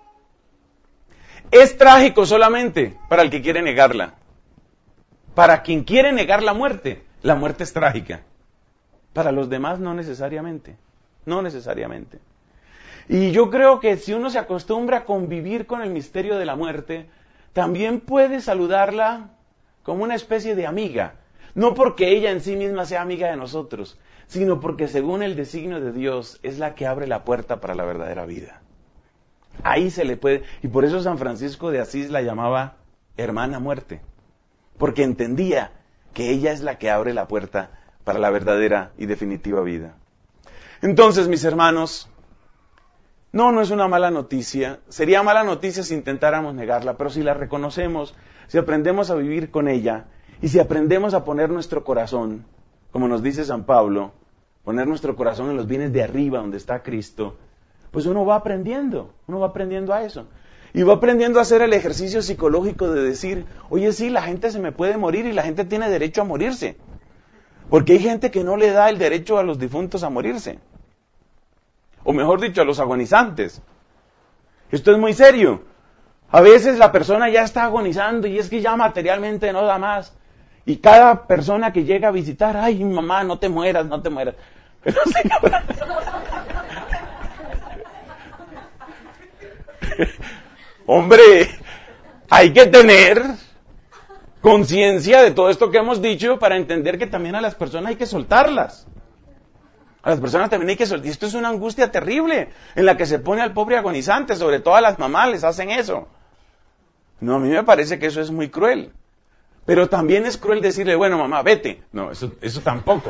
Es trágico solamente para el que quiere negarla. Para quien quiere negar la muerte, la muerte es trágica. Para los demás no necesariamente, no necesariamente. Y yo creo que si uno se acostumbra a convivir con el misterio de la muerte, también puede saludarla como una especie de amiga. No porque ella en sí misma sea amiga de nosotros, sino porque según el designio de Dios es la que abre la puerta para la verdadera vida. Ahí se le puede, y por eso San Francisco de Asís la llamaba hermana muerte. Porque entendía que ella es la que abre la puerta para la verdadera y definitiva vida. Entonces, mis hermanos, no, no es una mala noticia. Sería mala noticia si intentáramos negarla, pero si la reconocemos, si aprendemos a vivir con ella, y si aprendemos a poner nuestro corazón, como nos dice San Pablo, poner nuestro corazón en los bienes de arriba, donde está Cristo, pues uno va aprendiendo, uno va aprendiendo a eso. Y va aprendiendo a hacer el ejercicio psicológico de decir, oye, sí, la gente se me puede morir y la gente tiene derecho a morirse. Porque hay gente que no le da el derecho a los difuntos a morirse. O mejor dicho, a los agonizantes. Esto es muy serio. A veces la persona ya está agonizando y es que ya materialmente no da más. Y cada persona que llega a visitar, ay, mamá, no te mueras, no te mueras. Pero señora... Hombre, hay que tener conciencia de todo esto que hemos dicho para entender que también a las personas hay que soltarlas. A las personas también hay que soltar. Y esto es una angustia terrible en la que se pone al pobre agonizante, sobre todo a las mamás les hacen eso. No, a mí me parece que eso es muy cruel. Pero también es cruel decirle, bueno, mamá, vete. No, eso, eso tampoco.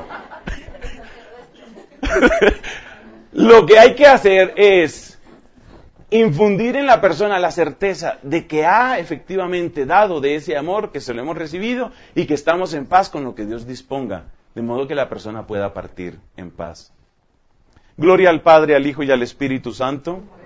Lo que hay que hacer es infundir en la persona la certeza de que ha efectivamente dado de ese amor, que se lo hemos recibido y que estamos en paz con lo que Dios disponga, de modo que la persona pueda partir en paz. Gloria al Padre, al Hijo y al Espíritu Santo.